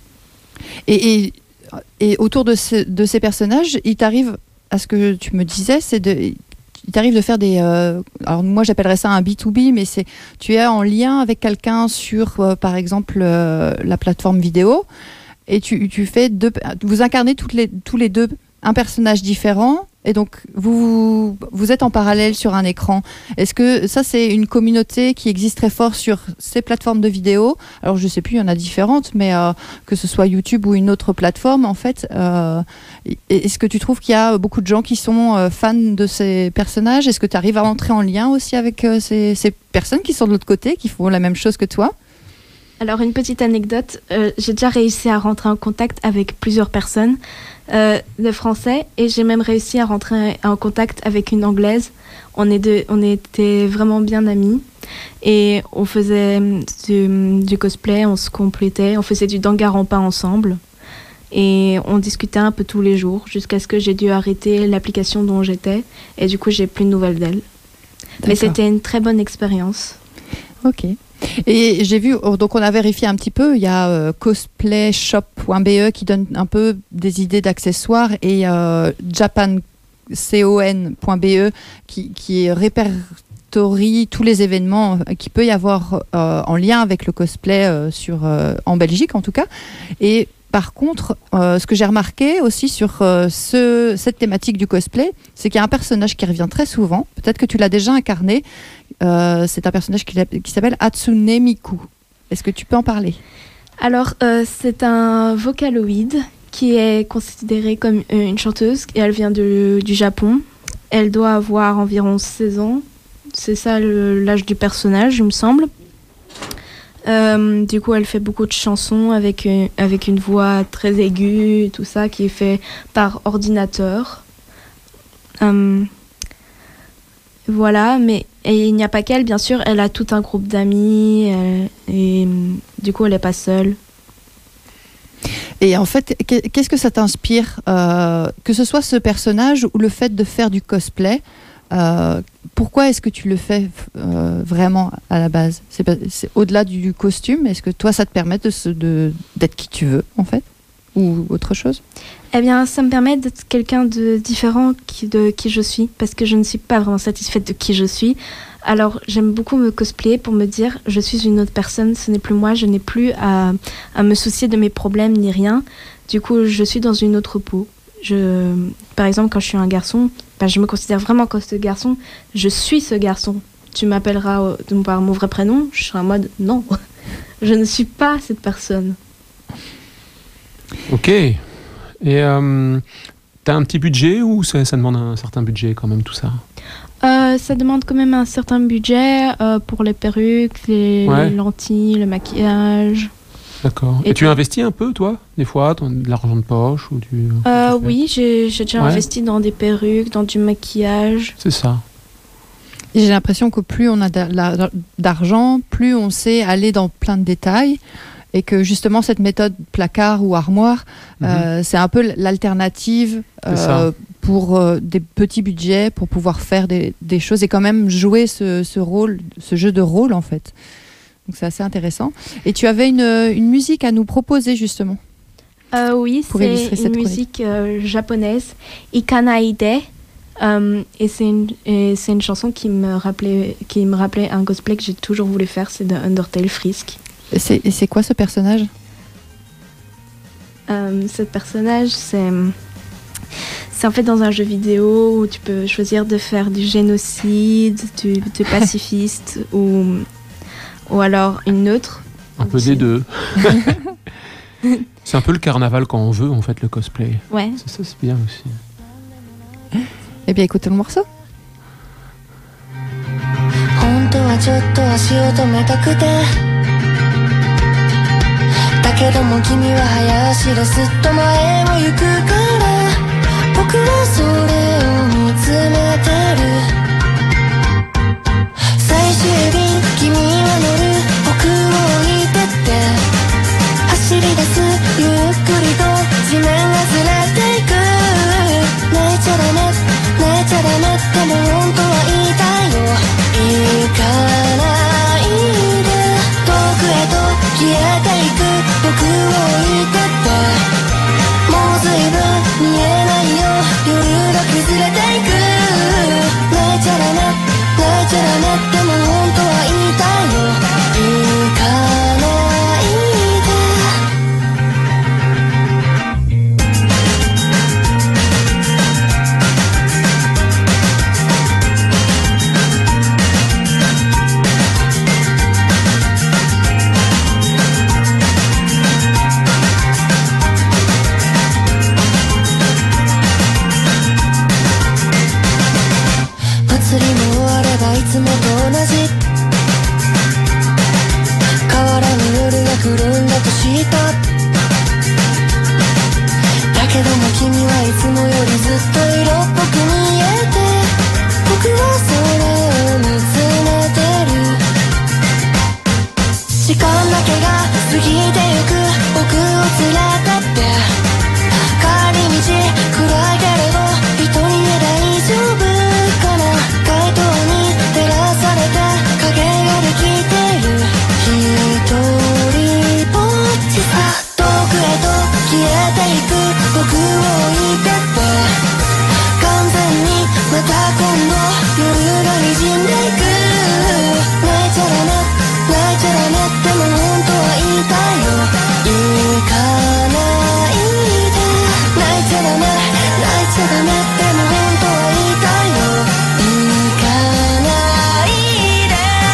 Et, et, et autour de, ce, de ces personnages, il t'arrive à ce que tu me disais, c'est de... Il il t'arrive de faire des... Euh, alors moi j'appellerais ça un B deux B, mais c'est tu es en lien avec quelqu'un sur, euh, par exemple, euh, la plateforme vidéo, et tu, tu fais deux... Vous incarnez toutes les, tous les deux un personnage différent, et donc vous, vous êtes en parallèle sur un écran. Est-ce que ça, c'est une communauté qui existe très fort sur ces plateformes de vidéo? Alors je sais plus, il y en a différentes, mais euh, que ce soit YouTube ou une autre plateforme, en fait, euh, est-ce que tu trouves qu'il y a beaucoup de gens qui sont euh, fans de ces personnages? Est-ce que tu arrives à entrer en lien aussi avec euh, ces, ces personnes qui sont de l'autre côté, qui font la même chose que toi? Alors, une petite anecdote, euh, j'ai déjà réussi à rentrer en contact avec plusieurs personnes euh, de français, et j'ai même réussi à rentrer en contact avec une anglaise. On, est de, on était vraiment bien amis, et on faisait du, du cosplay, on se complétait, on faisait du danganronpa ensemble, et on discutait un peu tous les jours, jusqu'à ce que j'ai dû arrêter l'application dont j'étais, et du coup, j'ai plus de nouvelles d'elle. Mais c'était une très bonne expérience. Ok. Et j'ai vu, donc on a vérifié un petit peu, il y a euh, cosplay shop point b e qui donne un peu des idées d'accessoires, et euh, japan con point b e qui, qui répertorie tous les événements qu'il peut y avoir euh, en lien avec le cosplay euh, sur, euh, en Belgique en tout cas. Et par contre, euh, ce que j'ai remarqué aussi sur euh, ce, cette thématique du cosplay, c'est qu'il y a un personnage qui revient très souvent, peut-être que tu l'as déjà incarné. Euh, c'est un personnage qui, qui s'appelle Hatsune Miku. Est-ce que tu peux en parler? Alors, euh, c'est un vocaloïde qui est considéré comme une chanteuse, et elle vient de, du Japon. Elle doit avoir environ seize ans. C'est ça le, l'âge du personnage, il me semble. Euh, du coup, elle fait beaucoup de chansons avec une, avec une voix très aiguë, tout ça, qui est fait par ordinateur. Euh, Voilà, mais et il n'y a pas qu'elle, bien sûr, elle a tout un groupe d'amis, elle, et du coup, elle n'est pas seule. Et en fait, qu'est-ce que ça t'inspire, euh, que ce soit ce personnage ou le fait de faire du cosplay, euh, pourquoi est-ce que tu le fais euh, vraiment à la base? C'est, pas, c'est au-delà du costume, est-ce que toi, ça te permet de, de, d'être qui tu veux, en fait, ou autre chose? Eh bien, ça me permet d'être quelqu'un de différent qui, de qui je suis, parce que je ne suis pas vraiment satisfaite de qui je suis. Alors, j'aime beaucoup me cosplayer pour me dire, je suis une autre personne, ce n'est plus moi, je n'ai plus à, à me soucier de mes problèmes ni rien. Du coup, je suis dans une autre peau. Je, par exemple, quand je suis un garçon, ben, je me considère vraiment comme ce garçon. Je suis ce garçon. Tu m'appelleras euh, par mon vrai prénom, je serai en mode, non, je ne suis pas cette personne. Ok. Et euh, t'as un petit budget ou ça, ça demande un certain budget quand même tout ça? euh, Ça demande quand même un certain budget euh, pour les perruques, les, ouais. les lentilles, le maquillage. D'accord. Et, Et tu investis un peu toi, des fois, ton, de l'argent de poche ou tu, euh, Oui, j'ai, j'ai déjà ouais. investi dans des perruques, dans du maquillage. C'est ça. Et j'ai l'impression que plus on a d'argent, plus on sait aller dans plein de détails. Et que justement cette méthode placard ou armoire, mmh. euh, c'est un peu l'alternative euh, pour euh, des petits budgets, pour pouvoir faire des, des choses et quand même jouer ce, ce rôle, ce jeu de rôle en fait. Donc c'est assez intéressant. Et tu avais une, une musique à nous proposer justement. Euh, oui, pour c'est une musique euh, japonaise, Ikanaide. Euh, et c'est une, et c'est une chanson qui me rappelait, qui me rappelait un cosplay que j'ai toujours voulu faire, c'est de Undertale Frisk. Et c'est, et c'est quoi ce personnage? euh, Ce personnage, c'est, c'est en fait dans un jeu vidéo où tu peux choisir de faire du génocide, du, du pacifiste ou, ou alors une autre. Un peu des deux. C'est un peu le carnaval quand on veut, en fait, le cosplay. Ouais. C'est ça, c'est bien aussi. Eh bien, écoutez le morceau. だけども君は早足でずっと前を行くから僕はそれを見つめてる最終便君は乗る僕を置いてって走り出すゆっくりと地面がずれていく泣いちゃダメ泣いちゃダメでも本当は言いたいよ行かないで遠くへと消えていく僕を置いてってもう随分見えないよ夜が崩れていく泣いちゃ時間だけが過ぎてゆく僕を連れてって帰り道暗いけれど一人で大丈夫かな街灯に照らされて影ができてる一人ぼっちさ遠くへと消えていく僕を置いてって完全にまた今度夜が滲んでいく泣いちゃダメ泣いちゃダメでも本当は言いたいよ行かないで泣いちゃダメ泣いちゃダメでも本当は言いたいよ行かないで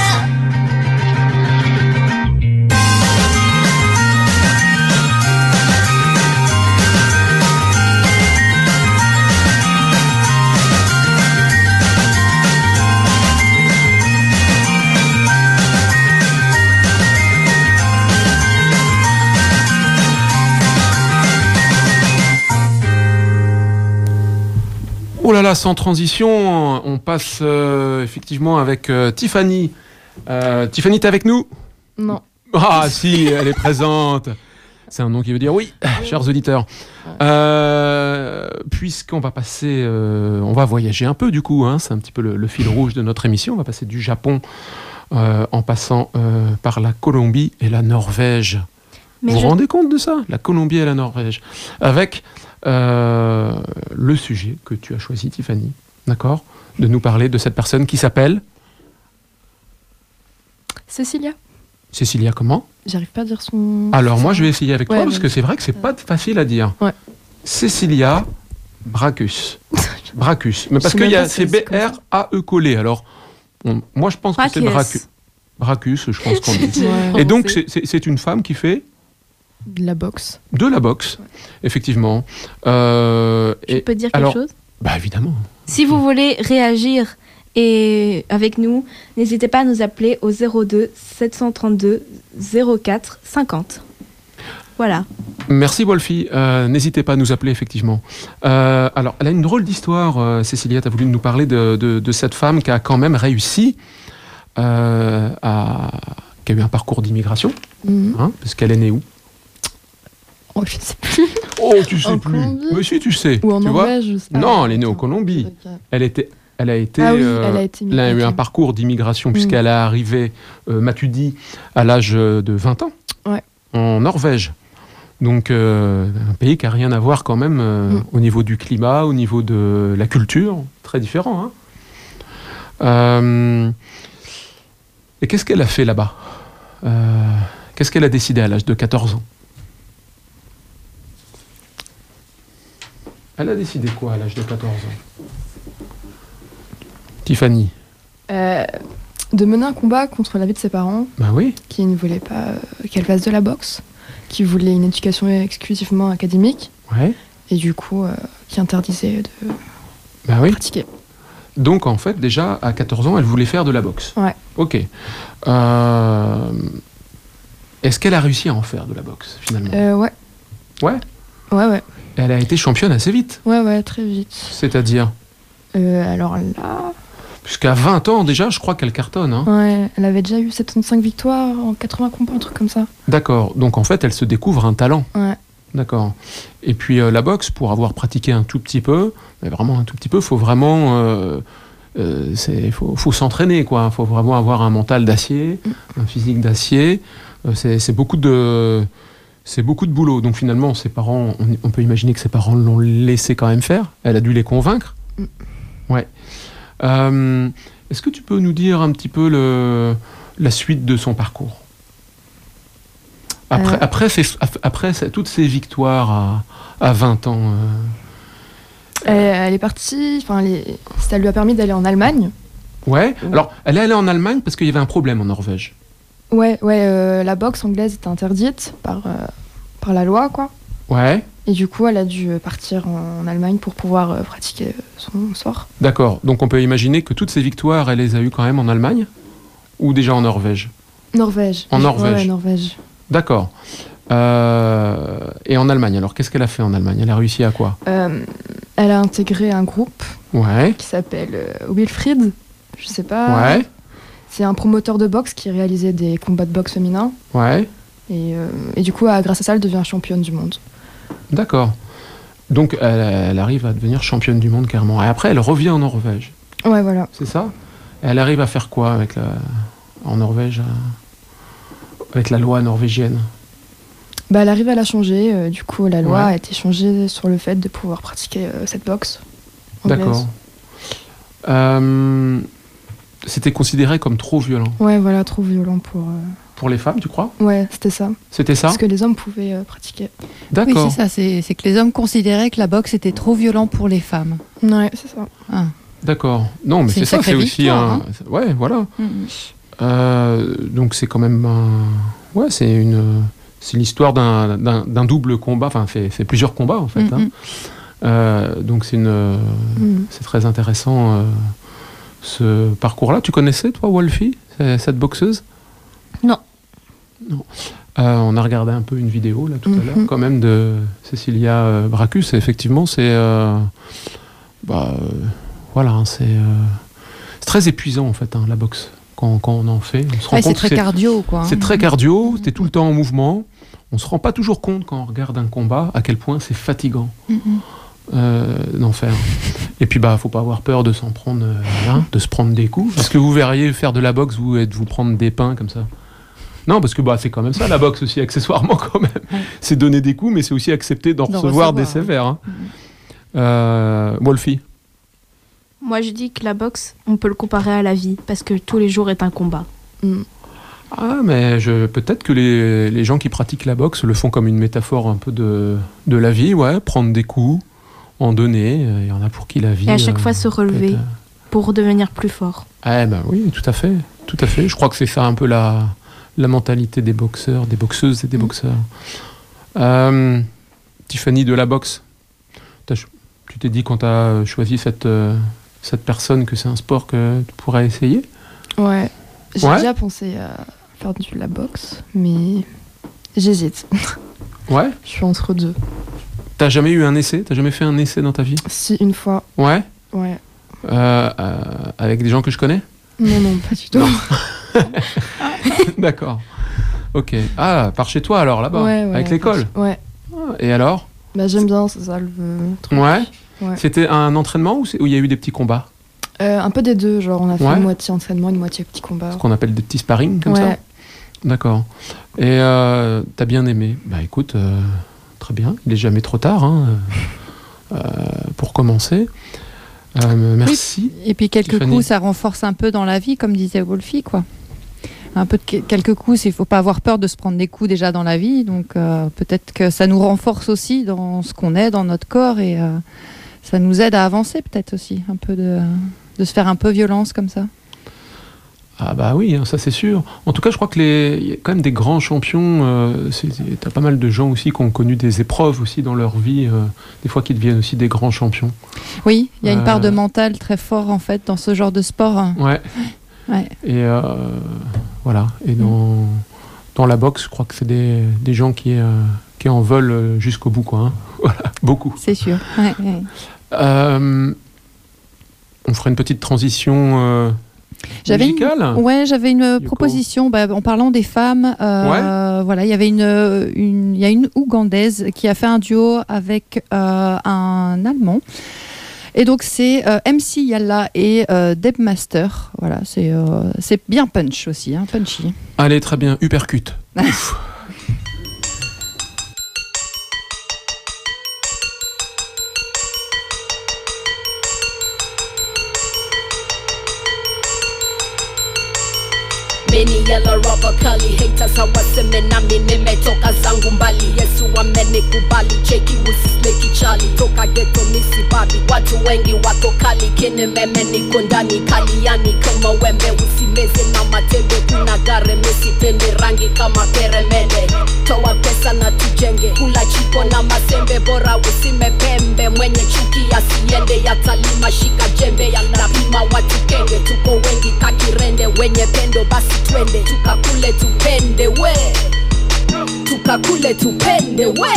Oh là là, sans transition, on passe euh, effectivement avec euh, Tiffany. Euh, Tiffany, t'es avec nous ? Non. Ah si, elle est présente. C'est un nom qui veut dire oui, chers auditeurs. Euh, puisqu'on va passer, euh, on va voyager un peu du coup, hein, c'est un petit peu le, le fil rouge de notre émission. On va passer du Japon euh, en passant euh, par la Colombie et la Norvège. Mais vous vous je- rendez compte de ça ? La Colombie et la Norvège. Avec euh, le sujet que tu as choisi, Tiffany, d'accord ? De nous parler de cette personne qui s'appelle Cécilia. Cécilia comment ? J'arrive pas à dire son. Alors moi je vais essayer avec Ouais, toi parce mais- que c'est vrai que c'est pas facile à dire. Ouais. Cécilia Bracus. Bracus. Mais parce Je sais qu'il y même a pas si c'est c'est B R A E collé. Alors on- moi je pense que c'est Bracus. Bracus. Bracus, je pense qu'on dit. Ouais. Et donc c'est- c'est c'est une femme qui fait De la boxe. de la boxe, effectivement. Euh, Je et peux dire quelque alors- chose ? Bah évidemment. Si vous voulez réagir et avec nous, n'hésitez pas à nous appeler au zéro deux sept cent trente-deux zéro quatre cinquante. Voilà. Merci Wolfie, Euh, n'hésitez pas à nous appeler effectivement. Euh, alors elle a une drôle d'histoire, euh, Cécilia, tu as voulu nous parler de, de- de cette femme qui a quand même réussi, euh, à, qui a eu un parcours d'immigration, Mhm. hein, parce qu'elle est née où ? Oh, je sais plus. Oh, tu sais En plus. Colombie Mais si, tu sais. Ou en tu Norvège, vois je sais pas. Non, elle est née en Colombie. Elle était, elle a été, Ah oui, euh, elle a été elle a eu immigrée, un ok. parcours d'immigration Mm. puisqu'elle est arrivée, euh, m'as-tu dit, à l'âge de vingt ans, Ouais. en Norvège. Donc euh, un pays qui a rien à voir quand même euh, Mm. au niveau du climat, au niveau de la culture, très différent. Hein. Euh, et qu'est-ce qu'elle a fait là-bas ? Euh, Qu'est-ce qu'elle a décidé à l'âge de quatorze ans ? Elle a décidé quoi à l'âge de quatorze ans ? Tiffany. Euh, de mener un combat contre la vie de ses parents, Bah oui. qui ne voulaient pas euh, qu'elle fasse de la boxe, qui voulaient une éducation exclusivement académique, Ouais. et du coup, euh, qui interdisait de Bah oui. pratiquer. Donc en fait, déjà à quatorze ans, elle voulait faire de la boxe. Ouais. Ok. Euh, Est-ce qu'elle a réussi à en faire de la boxe finalement ? Euh, ouais, Ouais. ouais, ouais, Elle a été championne assez vite. ouais, ouais, très vite. C'est-à-dire, Euh, alors là, puisqu'à vingt ans déjà, je crois qu'elle cartonne. Hein. ouais, elle avait déjà eu soixante-quinze victoires en quatre-vingts combats, un truc comme ça. D'accord. Donc en fait, elle se découvre un talent. Ouais. D'accord. Et puis euh, la boxe, pour avoir pratiqué un tout petit peu, mais vraiment un tout petit peu, faut vraiment, euh, euh, c'est, faut, faut s'entraîner quoi. Faut vraiment avoir un mental d'acier, un physique d'acier. Euh, c'est, c'est beaucoup de, c'est beaucoup de boulot. Donc finalement, ses parents, on, on peut imaginer que ses parents l'ont laissé quand même faire. Elle a dû les convaincre. Mm. Ouais. Euh, est-ce que tu peux nous dire un petit peu le, la suite de son parcours ? Après, Euh. après, ces- après ces- toutes ces victoires à, à vingt ans, euh, Elle, elle est partie, enfin, elle est- ça lui a permis d'aller en Allemagne. ouais. Alors, elle est allée en Allemagne parce qu'il y avait un problème en Norvège. Ouais, ouais, euh, la boxe anglaise était interdite par, euh, par la loi, quoi. Ouais, Et du coup, elle a dû partir en, en Allemagne pour pouvoir euh, pratiquer son sport. d'accord. Donc, on peut imaginer que toutes ces victoires, elle les a eues quand même en Allemagne ou déjà en Norvège. Norvège. En Norvège. Ouais, ouais, Norvège. D'accord. Euh, et en Allemagne, alors qu'est-ce qu'elle a fait en Allemagne ? Elle a réussi à quoi ? Euh, elle a intégré un groupe Ouais, qui s'appelle euh, Wilfried. Je sais pas. ouais. C'est un promoteur de boxe qui réalisait des combats de boxe féminins. Ouais. Et, euh, et du coup, à, grâce à ça, elle devient championne du monde. D'accord. Donc, elle, elle arrive à devenir championne du monde, carrément. Et après, elle revient en Norvège. Ouais, voilà. C'est ça ? Elle arrive à faire quoi avec la... en Norvège, euh... avec la loi norvégienne ? Bah, elle arrive à la changer. Euh, du coup, la loi Ouais. a été changée sur le fait de pouvoir pratiquer euh, cette boxe anglaise. D'accord. Euh... C'était considéré comme trop violent. Ouais, voilà, trop violent pour... Euh... Pour les femmes, tu crois ? Ouais, c'était ça. C'était ça ? Parce que les hommes pouvaient euh, pratiquer. D'accord. Oui, c'est ça. C'est, c'est que les hommes considéraient que la boxe était trop violent pour les femmes. Ouais, c'est ça. Ah. D'accord. Non, mais C'est c'est, une ça, c'est sacrée aussi victoire, un... hein. Ouais, voilà. Mm. Euh, donc c'est quand même un... Ouais, c'est une... C'est l'histoire d'un, d'un, d'un double combat. Enfin, c'est, c'est plusieurs combats, en fait. Mm, hein. mm. Euh, donc c'est une... Mm. C'est très intéressant, euh, ce parcours-là. Tu connaissais, toi, Wolfie, cette boxeuse ? Non. Non. Euh, on a regardé un peu une vidéo, là, tout à Mhm. l'heure, quand même, de Cécilia euh, Bracus. Et effectivement, c'est... euh, bah, euh, voilà, hein, c'est... euh, c'est très épuisant, en fait, hein, la boxe. Quand, quand on en fait, on se rend Ouais, c'est compte très que cardio, quoi. c'est très cardio, t'es tout le temps en mouvement. On se rend pas toujours compte quand on regarde un combat à quel point c'est fatigant Mm-mm. euh, d'en faire. Et puis bah faut pas avoir peur de s'en prendre, euh, hein, de se prendre des coups. Est-ce que vous verriez faire de la boxe vous et de vous prendre des pains comme ça ? Non, parce que bah c'est quand même ça la boxe aussi accessoirement quand même. Ouais. C'est donner des coups, mais c'est aussi accepter d'en D'en recevoir, recevoir, des ouais. sévères. Hein. Euh, Wolfie. Moi, je dis que la boxe, on peut le comparer à la vie, parce que tous les jours est un combat. Mm. Ah, mais je, peut-être que les, les gens qui pratiquent la boxe le font comme une métaphore un peu de, de la vie, ouais, prendre des coups, en donner. Il y en a pour qui la vie. Et à chaque euh, fois se relever peut-être, pour devenir plus fort. euh, Eh ben oui, tout à fait, tout à fait. Je crois que c'est ça un peu la, la mentalité des boxeurs, des boxeuses et des boxeurs. Euh, Tiffany, de la boxe, t'as, tu t'es dit quand tu as choisi cette, euh, cette personne que c'est un sport que tu pourrais essayer ? Ouais. J'ai Ouais. déjà pensé à faire de la boxe, mais j'hésite. Ouais. Je suis entre deux. T'as jamais eu un essai ? T'as jamais fait un essai dans ta vie ? Si, une fois. Ouais. Ouais. Euh, euh, avec des gens que je connais ? Non, non, pas du tout. D'accord. Ok. Ah, par chez toi alors, là-bas, Ouais, ouais, avec l'école. Ouais. Et alors ? Bah, j'aime bien, c'est ça le truc. Ouais. Ouais. C'était un entraînement ou c'est- où il y a eu des petits combats ? Euh, un peu des deux, genre on a fait Ouais. une moitié entraînement, une moitié petit combat. Ce qu'on appelle des petits sparring comme ça ? Ouais. D'accord. Et euh, t'as bien aimé ? Bah écoute, euh, très bien. Il est jamais trop tard hein, euh, pour commencer. Euh, merci. Oui. Et puis quelques Tiffany. coups, ça renforce un peu dans la vie, comme disait Wolfie, quoi. Un peu de que- quelques coups, il faut pas avoir peur de se prendre des coups déjà dans la vie. Donc euh, peut-être que ça nous renforce aussi dans ce qu'on est, dans notre corps, et euh, ça nous aide à avancer peut-être aussi, un peu de, de se faire un peu violence comme ça. Ah bah oui, hein, ça c'est sûr. En tout cas, je crois que les, il y a quand même des grands champions. Euh, c'est, c'est- t'as pas mal de gens aussi qui ont connu des épreuves aussi dans leur vie, euh, des fois qui deviennent aussi des grands champions. Oui, il y a une Euh, part de mental très fort en fait dans ce genre de sport. Ouais. Ouais. Et euh, voilà. Et dans, dans la boxe, je crois que c'est des, des gens qui, euh, qui en veulent euh, jusqu'au bout, quoi. Hein. Voilà, beaucoup. C'est sûr. Ouais, ouais. Euh, on ferait une petite transition euh, J'avais musicale. une, ouais, j'avais une Yoko. proposition bah, en parlant des femmes. euh, Voilà, il y avait une, une, il y a une Ougandaise qui a fait un duo avec euh, un Allemand. Et donc c'est euh, M C Yalla et euh, Deb Master. Voilà, c'est euh, c'est bien punch aussi, hein, punchy. Allez, très bien. Uppercut. Ouf. Many yellow rubber curly haters hawaseme nami nimetoka zangu mbali. Yesu amenikubali, cheki usisleki chali, toka ghetto misi babi, watu wengi wako kali, kine meme niko ndani kaliani kama wembe, usimeze na matembe, kuna gare mesi pende rangi kama peremende, toa pesa na tujenge, kula chiko na masembe, bora usime pembe, mwenye chuki asiende, yatalima shika jembe, yanapima watu kenge, tuko wengi kakirende, wenye pendo basi twende, tukakule tupende we, tukakule tupende we,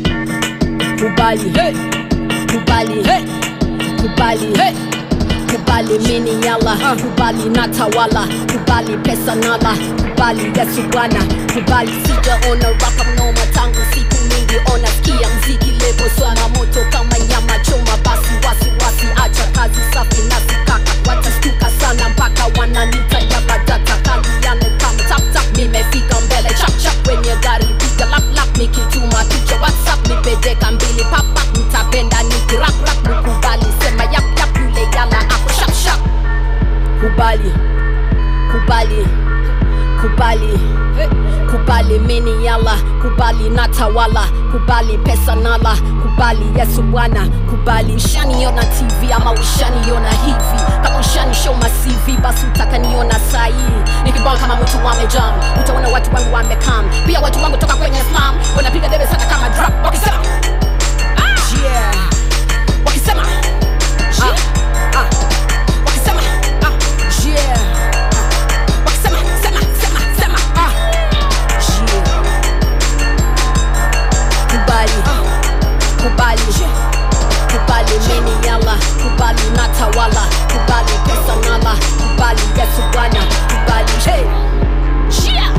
kubali hey, kubali hey, kubali hey, kubali kubali mini yala, kubali natawala, kubali pesa nala, kubali Yesu Bwana, kubali sijaona rapa mnoma tangu siku mingi, ona skia mziki lebo swala moto kama nyama choma, basi wasi wasi acha kazi safi nasi kaka, watastuka sana mpaka wananita ya badata, kaliane kama tap tap, nimefika mbele chap chap, wenye gari piga lap lap, nikituma picha WhatsApp, nipedeka mbili pap pap, nitapenda niki rap rap, mukubali sema yap yap, yule yala ako shap shap, kubali kubali kubali kubali mini yala, kubali natawala, kubali pesa nala, kubali Yesu Bwana, kubali ushaniona T V ama ushaniona hivi, kama ushani show ma C V basi utakaniona sahi, nikibonga kama mtu wamejam, utaona watu wangu wamekam, pia watu wangu toka kwenye slum wanapiga debe sana kama drop, wakisema ah yeah, wakisema ah ah wakisema ah yeah, wakisema sema sema sema ah yeah, kubali kubali kubali mini yala, kubali natawala, kubali pesa nala, kubali Yesu Bwana, kubali hey yeah.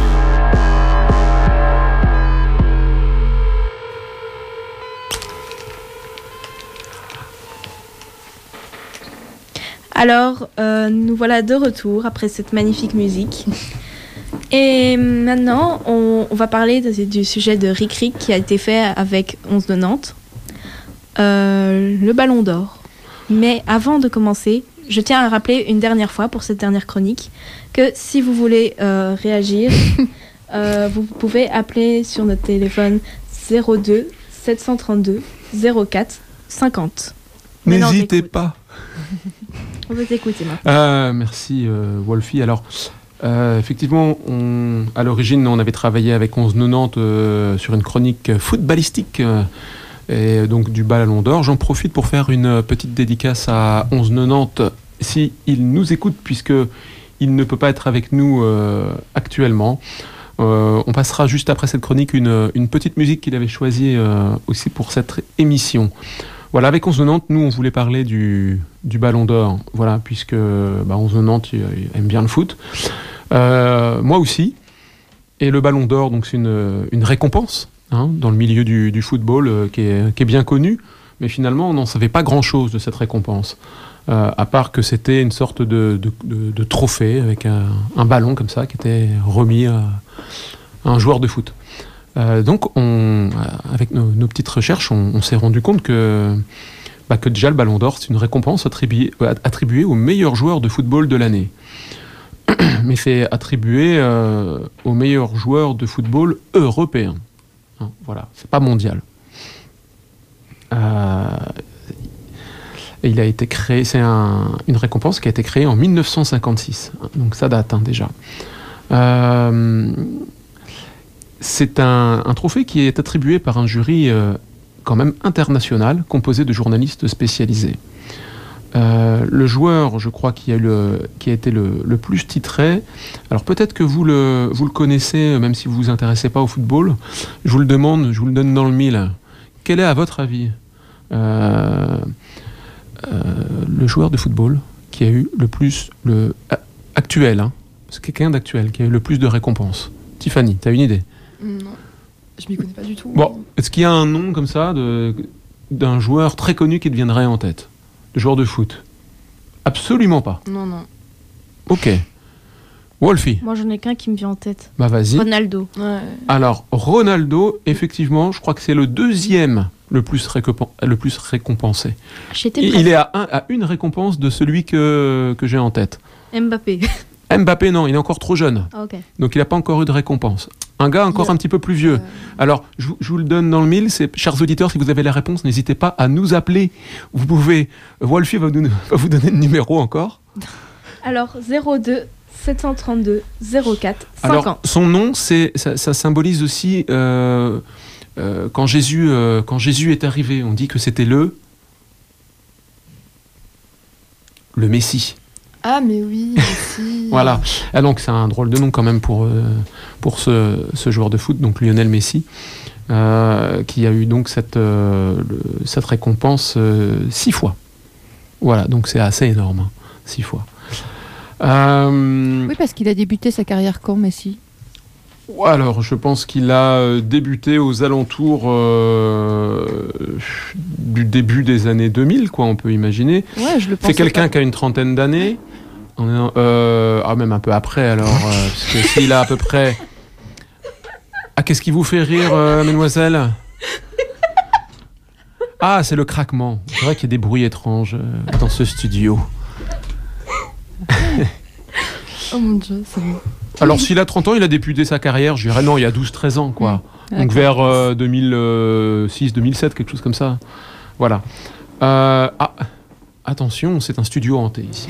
Alors, euh, nous voilà de retour après cette magnifique musique. Et maintenant, on, on va parler de, du sujet de Ric Ric qui a été fait avec onze de Nantes, euh, le Ballon d'Or. Mais avant de commencer, je tiens à rappeler une dernière fois pour cette dernière chronique que si vous voulez euh, réagir, euh, vous pouvez appeler sur notre téléphone zéro deux sept cent trente-deux zéro quatre cinquante. N'hésitez pas. On veut t'écouter maintenant. Euh, merci euh, Wolfie. Alors, euh, effectivement, on, à l'origine, on avait travaillé avec onze quatre-vingt-dix euh, sur une chronique footballistique euh, et donc du Ballon d'Or. J'en profite pour faire une petite dédicace à onze quatre-vingt-dix si il nous écoute, puisque il ne peut pas être avec nous euh, actuellement. Euh, on passera juste après cette chronique une, une petite musique qu'il avait choisie euh, aussi pour cette émission. Voilà, avec onze quatre-vingt-dix, nous, on voulait parler du, du Ballon d'Or, voilà, puisque bah, onze quatre-vingt-dix aime bien le foot. Euh, moi aussi. Et le Ballon d'Or, donc, c'est une, une récompense hein, dans le milieu du, du football euh, qui, est, qui est bien connue. Mais finalement, on n'en savait pas grand-chose de cette récompense. Euh, à part que c'était une sorte de, de, de, de trophée avec un, un ballon comme ça qui était remis à, à un joueur de foot. Euh, donc, on, avec nos, nos petites recherches, on, on s'est rendu compte que, bah, que déjà le Ballon d'Or, c'est une récompense attribuée, attribuée au meilleur joueur de football de l'année. Mais c'est attribué euh, au meilleur joueur de football européen. Hein, voilà, c'est pas mondial. Euh, il a été créé, c'est un, une récompense qui a été créée en mille neuf cent cinquante-six. Donc ça date hein, déjà. Euh, C'est un, un trophée qui est attribué par un jury euh, quand même international, composé de journalistes spécialisés. Euh, le joueur, je crois, qui a, le, qui a été le, le plus titré, alors peut-être que vous le, vous le connaissez, même si vous ne vous intéressez pas au football, je vous le demande, je vous le donne dans le mille. Quel est, à votre avis, euh, euh, le joueur de football qui a eu le plus, le, actuel, hein, c'est quelqu'un d'actuel, qui a eu le plus de récompenses? Tiffany, tu as une idée? Non, je m'y connais pas du tout. Bon, est-ce qu'il y a un nom comme ça de, d'un joueur très connu qui te viendrait en tête? De joueur de foot? Absolument pas. Non, non. Ok. Wolfie? Moi, j'en ai qu'un qui me vient en tête. Bah, vas-y. Ronaldo. Ouais. Alors, Ronaldo, effectivement, je crois que c'est le deuxième le plus, récompen- le plus récompensé. J'étais Il, presque. il est à, un, à une récompense de celui que, que j'ai en tête. Mbappé. Mbappé, non, il est encore trop jeune. Ah, ok. Donc il n'a pas encore eu de récompense. Un gars encore un petit peu plus vieux. Alors, je, vous- je vous le donne dans le mille. C'est, chers auditeurs, si vous avez la réponse, n'hésitez pas à nous appeler. Vous pouvez... Wolfie va, nous- va vous donner le numéro encore. Alors, zéro deux sept cent trente-deux zéro quatre Alors, cinquante. son nom, c'est, ça, ça symbolise aussi... euh, euh, quand, Jésus, euh, quand Jésus est arrivé, on dit que c'était le... Le Messie. Ah, mais oui, aussi. Voilà. Ah, donc c'est un drôle de nom quand même pour, euh, pour ce, ce joueur de foot, donc Lionel Messi, euh, qui a eu donc cette, euh, le- cette récompense euh, six fois. Voilà, donc c'est assez énorme. hein. Six fois. Euh... Oui, parce qu'il a débuté sa carrière quand, Messi? Alors, je pense qu'il a débuté aux alentours euh, du début des années deux mille, quoi, on peut imaginer. Ouais, je le pense. C'est quelqu'un pas. qui a une trentaine d'années. Euh, ah, même un peu après, alors. Euh, parce que s'il a à peu près... Ah, qu'est-ce qui vous fait rire, euh, mesdemoiselles? Ah, c'est le craquement. C'est vrai qu'il y a des bruits étranges euh, dans ce studio. Oh mon Dieu, c'est bon. Alors, s'il a trente ans, il a débuté sa carrière, je dirais non, il y a douze treize ans, quoi. Mmh. Donc, vers euh, deux mille six deux mille sept, quelque chose comme ça. Voilà. Euh, ah, attention, c'est un studio hanté, ici.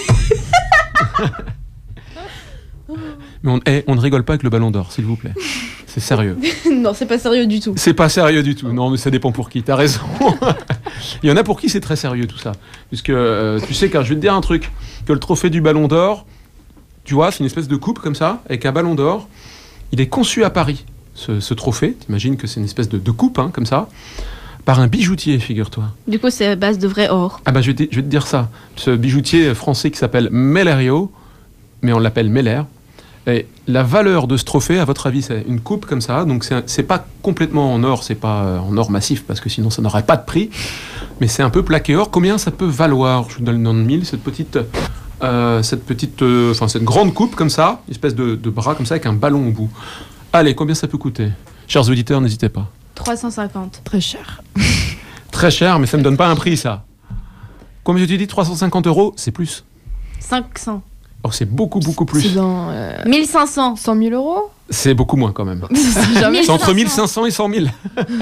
Mais on, hey, on ne rigole pas avec le Ballon d'Or, s'il vous plaît. C'est sérieux. Non, c'est pas sérieux du tout. C'est pas sérieux du tout. Non, mais ça dépend pour qui. T'as raison. Il y en a pour qui c'est très sérieux, tout ça. Puisque, euh, tu sais, car je vais te dire un truc, que le trophée du Ballon d'Or... Tu vois, c'est une espèce de coupe comme ça, avec un ballon d'or. Il est conçu à Paris, ce, ce trophée. T'imagines que c'est une espèce de, de coupe, hein, comme ça, par un bijoutier, figure-toi. Du coup, c'est à base de vrai or. Ah bah, je vais te, je vais te dire ça. Ce bijoutier français qui s'appelle Mellerio, mais on l'appelle Meller. Et la valeur de ce trophée, à votre avis, c'est une coupe comme ça. Donc, c'est, c'est pas complètement en or, c'est pas en or massif, parce que sinon, ça n'aurait pas de prix. Mais c'est un peu plaqué or. Combien ça peut valoir? Je vous donne le nom de mille, cette petite... Euh, cette petite, enfin euh, cette grande coupe comme ça, une espèce de, de bras comme ça avec un ballon au bout. Allez, combien ça peut coûter? Chers auditeurs, n'hésitez pas. trois cent cinquante. Très cher. Très cher, mais ça me donne pas un prix, ça. Combien tu dis? Trois cent cinquante euros? C'est plus. cinq cents. Oh, c'est beaucoup, beaucoup plus. C'est dans... Euh, mille cinq cents. cent mille euros? C'est beaucoup moins, quand même. C'est jamais... C'est entre mille cinq cents et cent mille.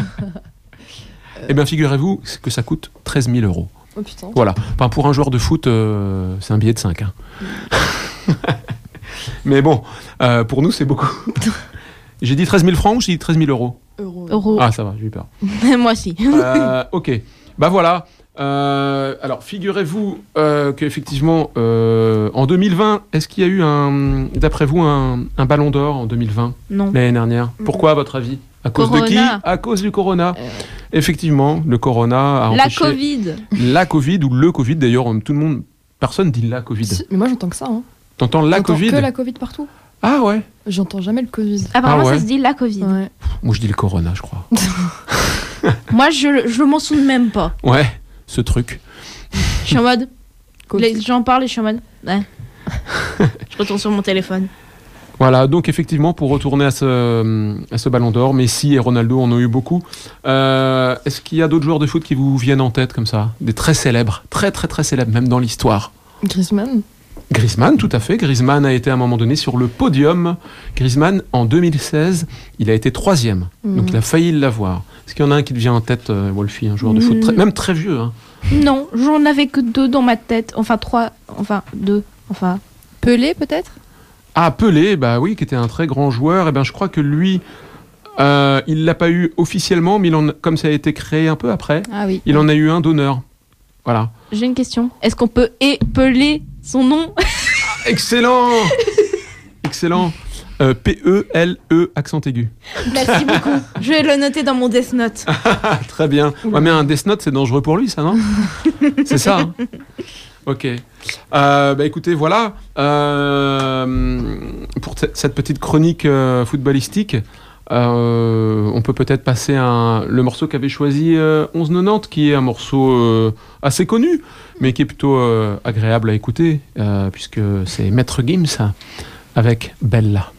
Eh bien, figurez-vous que ça coûte treize mille euros. Oh putain. Voilà. Enfin, pour un joueur de foot, euh, c'est un billet de cinq. Hein. Mais bon, euh, pour nous, c'est beaucoup. J'ai dit treize mille francs ou j'ai dit treize mille euros? Euros. Ah, ça va, j'ai eu peur. Moi aussi. euh, ok. Bah voilà. Euh, alors, figurez-vous euh, qu'effectivement, euh, en deux mille vingt, est-ce qu'il y a eu, un, d'après vous, un, un ballon d'or en deux mille vingt? Non. L'année dernière. Pourquoi, à votre avis? À cause Corona. de qui? À cause du Corona. Euh... Effectivement, le Corona a la empêché... La Covid. La Covid ou le Covid, d'ailleurs, tout le monde... Personne dit la Covid. Si, mais moi, j'entends que ça. Hein. T'entends la J'entends Covid? que la Covid partout. Ah ouais? J'entends jamais le Covid. Apparemment, ah ouais. ça se dit la Covid. Ouais. Moi, je dis le Corona, je crois. Moi, je, je m'en souviens même pas. Ouais, ce truc. Je suis en mode... Les gens parlent et je suis en mode... Ouais. Je retourne sur mon téléphone. Voilà, donc effectivement, pour retourner à ce, à ce Ballon d'Or, Messi et Ronaldo en ont eu beaucoup. Euh, est-ce qu'il y a d'autres joueurs de foot qui vous viennent en tête comme ça? Des très célèbres, très très très célèbres, même dans l'histoire. Griezmann. Griezmann, tout à fait. Griezmann a été à un moment donné sur le podium. Griezmann, en deux mille seize, il a été troisième. Mmh. Donc il a failli l'avoir. Est-ce qu'il y en a un qui te vient en tête, euh, Wolfie, un joueur de mmh. foot, très, même très vieux hein? Non, j'en avais que deux dans ma tête. Enfin, trois. Enfin, deux. Enfin... Pelé, peut-être? Ah, Pelé, bah oui, qui était un très grand joueur. Et ben, je crois que lui, euh, il l'a pas eu officiellement, mais il en, comme ça a été créé un peu après, ah, oui. il en a eu un d'honneur. Voilà. J'ai une question. Est-ce qu'on peut épeler son nom? Excellent. Excellent. Euh, P E L E accent aigu. Merci beaucoup. Je vais le noter dans mon Death Note. Très bien. Ouais, mais un Death Note, c'est dangereux pour lui, ça, non? C'est ça. Hein. Ok. Euh, bah écoutez, voilà. Euh, pour t- cette petite chronique euh, footballistique, euh, on peut peut-être passer à un, le morceau qu'avait choisi euh, onze quatre-vingt-dix, qui est un morceau euh, assez connu, mais qui est plutôt euh, agréable à écouter, euh, puisque c'est Maître Gims avec Bella.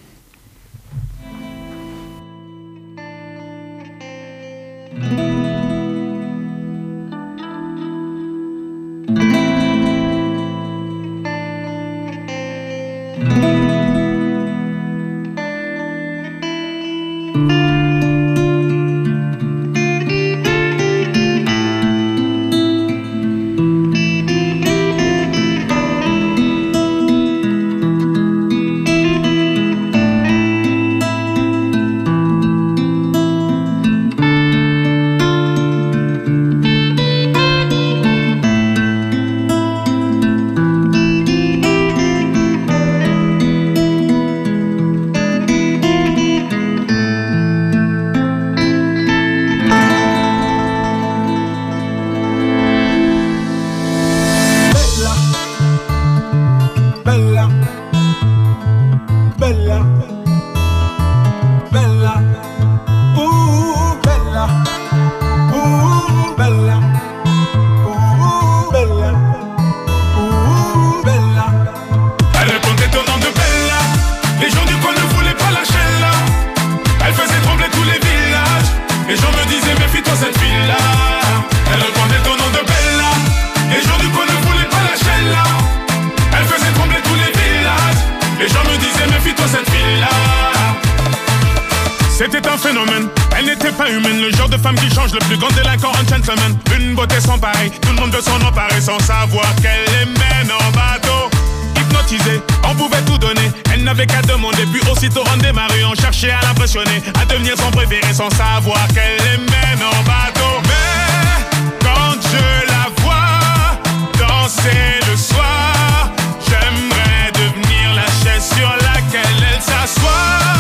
C'était un phénomène, elle n'était pas humaine. Le genre de femme qui change le plus grand délinquant en gentleman. Une beauté sans pareil, tout le monde veut s'en emparer sans savoir qu'elle les mène en bateau. Hypnotisée, on pouvait tout donner. Elle n'avait qu'à demander, puis aussitôt on démarrait. On cherchait à l'impressionner, à devenir son préféré sans savoir qu'elle les mène en bateau. Mais quand je la vois danser le soir, j'aimerais devenir la chaise sur laquelle elle s'assoit.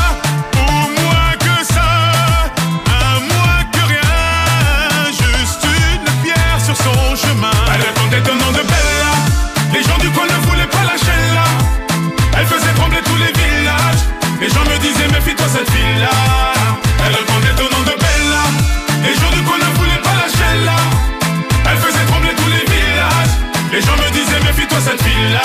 Son chemin. Elle répondait au nom de Bella. Les gens du coin ne voulaient pas lâcher là. Elle faisait trembler tous les villages. Les gens me disaient méfie-toi cette fille-là. Elle répondait au nom de Bella. Les gens du coin ne voulaient pas lâcher là. Elle faisait trembler tous les villages. Les gens me disaient méfie-toi cette fille-là.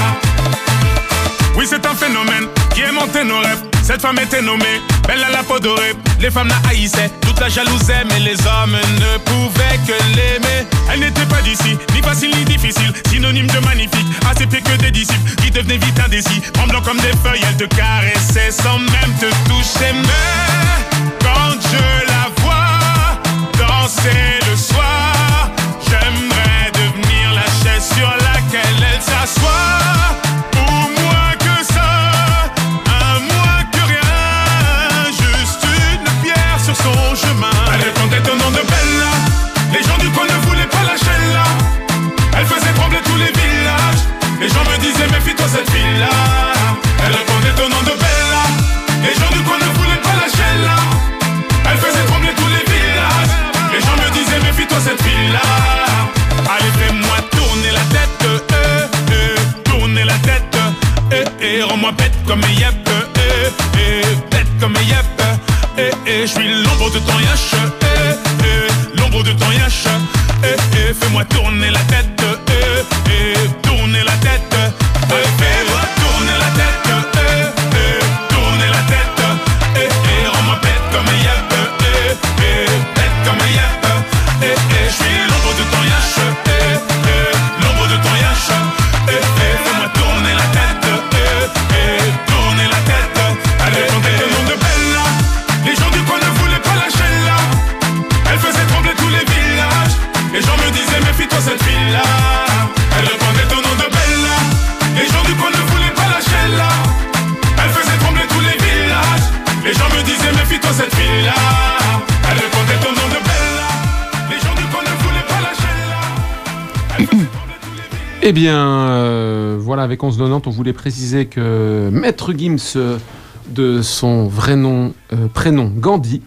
Oui, c'est un phénomène qui aimantait nos rêves. Cette femme était nommée Belle à la peau dorée. Les femmes la haïssaient, toute la jalousaient, mais les hommes ne pouvaient que l'aimer. Elle n'était pas d'ici, ni facile ni difficile, synonyme de magnifique, à ses pieds que des disciples qui devenaient vite indécis. Tremblant comme des feuilles, elle te caressait sans même te toucher. Mais quand je la vois danser le soir, j'aimerais devenir la chaise sur laquelle elle s'assoit. Son chemin. Elle répondait au nom de Bella. Les gens du coin ne voulaient pas lâcher là. Elle faisait trembler tous les villages. Les gens me disaient méfie-toi cette fille-là. Elle répondait au nom de Bella. Les gens du coin ne voulaient pas lâcher là. Elle faisait trembler tous les villages. Les gens me disaient méfie-toi cette fille-là. Allez fais-moi tourner la tête, euh, euh, tourner la tête, euh, euh, rends-moi bête comme un yep, euh, euh, bête comme un yep. Eh, eh, je suis l'ombre de ton yache, eh, eh, l'ombre de ton yache, eh, eh, fais-moi tourner la tête, eh, eh, tourner la tête, eh, fais-moi tourner la tête, eh, eh, tourner la tête, eh, eh, rends-moi bête comme un yep, eh, eh, bête comme un yep, eh, eh, je suis l'ombre de ton yache, eh, eh, l'ombre de ton yache, eh, eh, fais-moi tourner la tête, eh, eh, tourner la tête, allez, tournez le nom de Bella. Les gens du coin ne voulaient pas lâcher là. Elle faisait trembler tous les villages. Les gens me disaient méfie-toi cette fille-là. Elle répondait au nom de Bella. Les gens du coin ne voulaient pas lâcher là. Elle faisait trembler tous les villages. Les gens me disaient méfie-toi cette fille-là. Elle répondait au nom de Bella. Les gens du coin ne voulaient pas lâcher là. Elle faisait trembler tous les villages. Eh bien, euh, voilà, avec onze quatre-vingt-dix, on voulait préciser que Maître Gims, euh, de son vrai nom, euh, prénom Gandhi,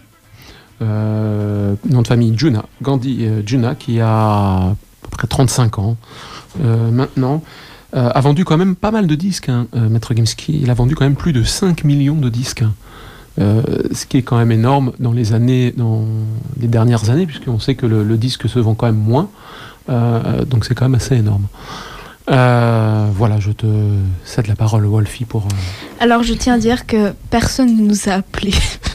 euh, nom de famille Juna, Gandhi euh, Juna, qui a à peu près trente-cinq ans euh, maintenant, euh, a vendu quand même pas mal de disques, hein, euh, Maître Gimski. Il a vendu quand même plus de cinq millions de disques, hein, euh, ce qui est quand même énorme dans les années, dans les dernières années, puisqu'on sait que le, le disque se vend quand même moins, euh, donc c'est quand même assez énorme. Euh, voilà, je te cède la parole, Wolfie, pour... Euh... Alors, je tiens à dire que personne ne nous a appelés.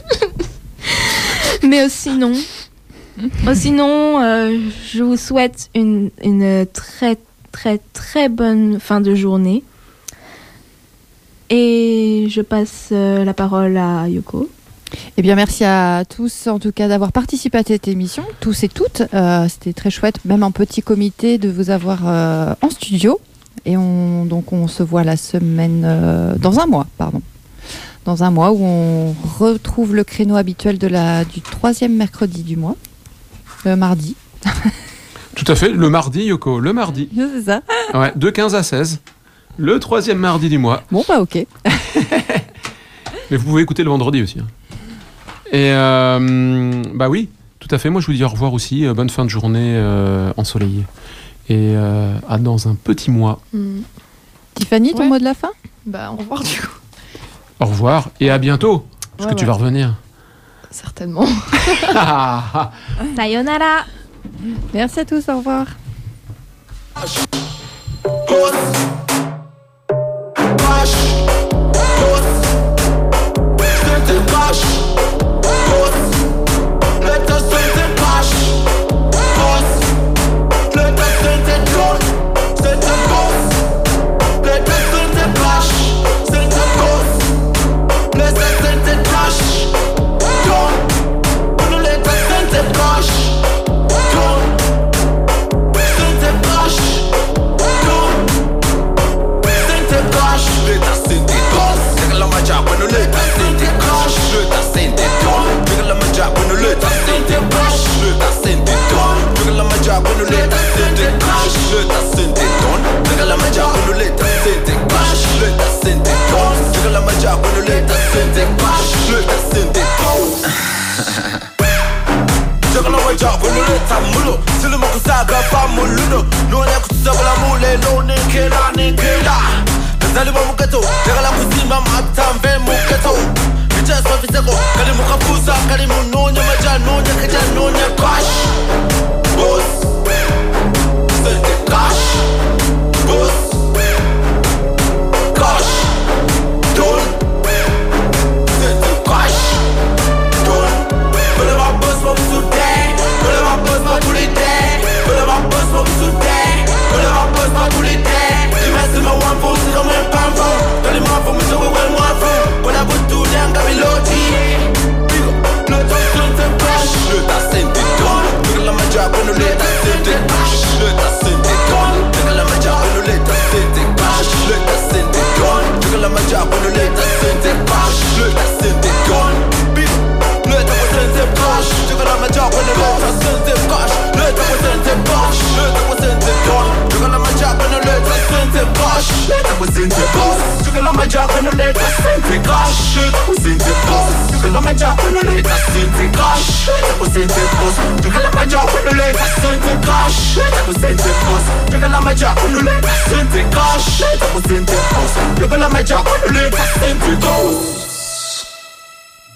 Mais sinon, sinon euh, je vous souhaite une, une très, très, très bonne fin de journée. Et je passe euh, la parole à Yoko. Eh bien, merci à tous, en tout cas, d'avoir participé à cette émission, tous et toutes. Euh, c'était très chouette, même en petit comité, de vous avoir euh, en studio. Et on, donc, on se voit la semaine... Euh, dans un mois, pardon. Dans un mois où on retrouve le créneau habituel de la, du troisième mercredi du mois, le mardi. Tout à fait, le mardi, Yoko, le mardi. C'est ça. Ouais, de quinze à seize, le troisième mardi du mois. Bon, bah ok. Mais vous pouvez écouter le vendredi aussi. Hein. Et euh, bah oui, tout à fait. Moi, je vous dis au revoir aussi. Euh, bonne fin de journée euh, ensoleillée. Et euh, à dans un petit mois. Mmh. Tiffany, ton ouais. mot de la fin ? Bah, au revoir du coup. Au revoir et à bientôt. Parce ouais, que ouais. tu vas revenir. Certainement. Sayonara. Merci à tous, au revoir. Taka famuludo None kusabla mule Lone kela ne kela Kazali wa muketo Tegala kusima matambe muketo Just what we say, kali mukapusa, kali munonya maja, nonya kaja, nonya cash. Boss, send the cash. Boss, cash. Don't send the cash. Don't. Pull up my boss, what we today? Pull up my boss, what we today? Pull up my boss, what we today? Pull up my boss, what we today? You mess with my one phone, so come and pam phone. Tell him off for me, so we well one phone. When I put two down, got me low T. No talk, don't take cash. Look, I sent it gone. Look at my job, when you let I sent it cash. Look, I sent it gone. Look at my job, when you let I sent it cash. Look, I sent it gone. Look at my job, when you let I sent it cash. Look, I sent it gone. Look, I sent it cash. Look at my job, when you let I sent it cash. Look, I sent it cash. Look, I sent it gone. Look at my job, when you let I sent it cash. Look, I sent it cash. Look at my job, when you let I sent it cash. Look, I sent it cash. Look at my job, when you let I sent it cash. Look, I sent it cash. Look at my job, when you let I sent it cash. Look, I sent it cash. Look at my job, when you let I sent it cash. Look, I sent it cash. Look at my job, when you let I sent it cash.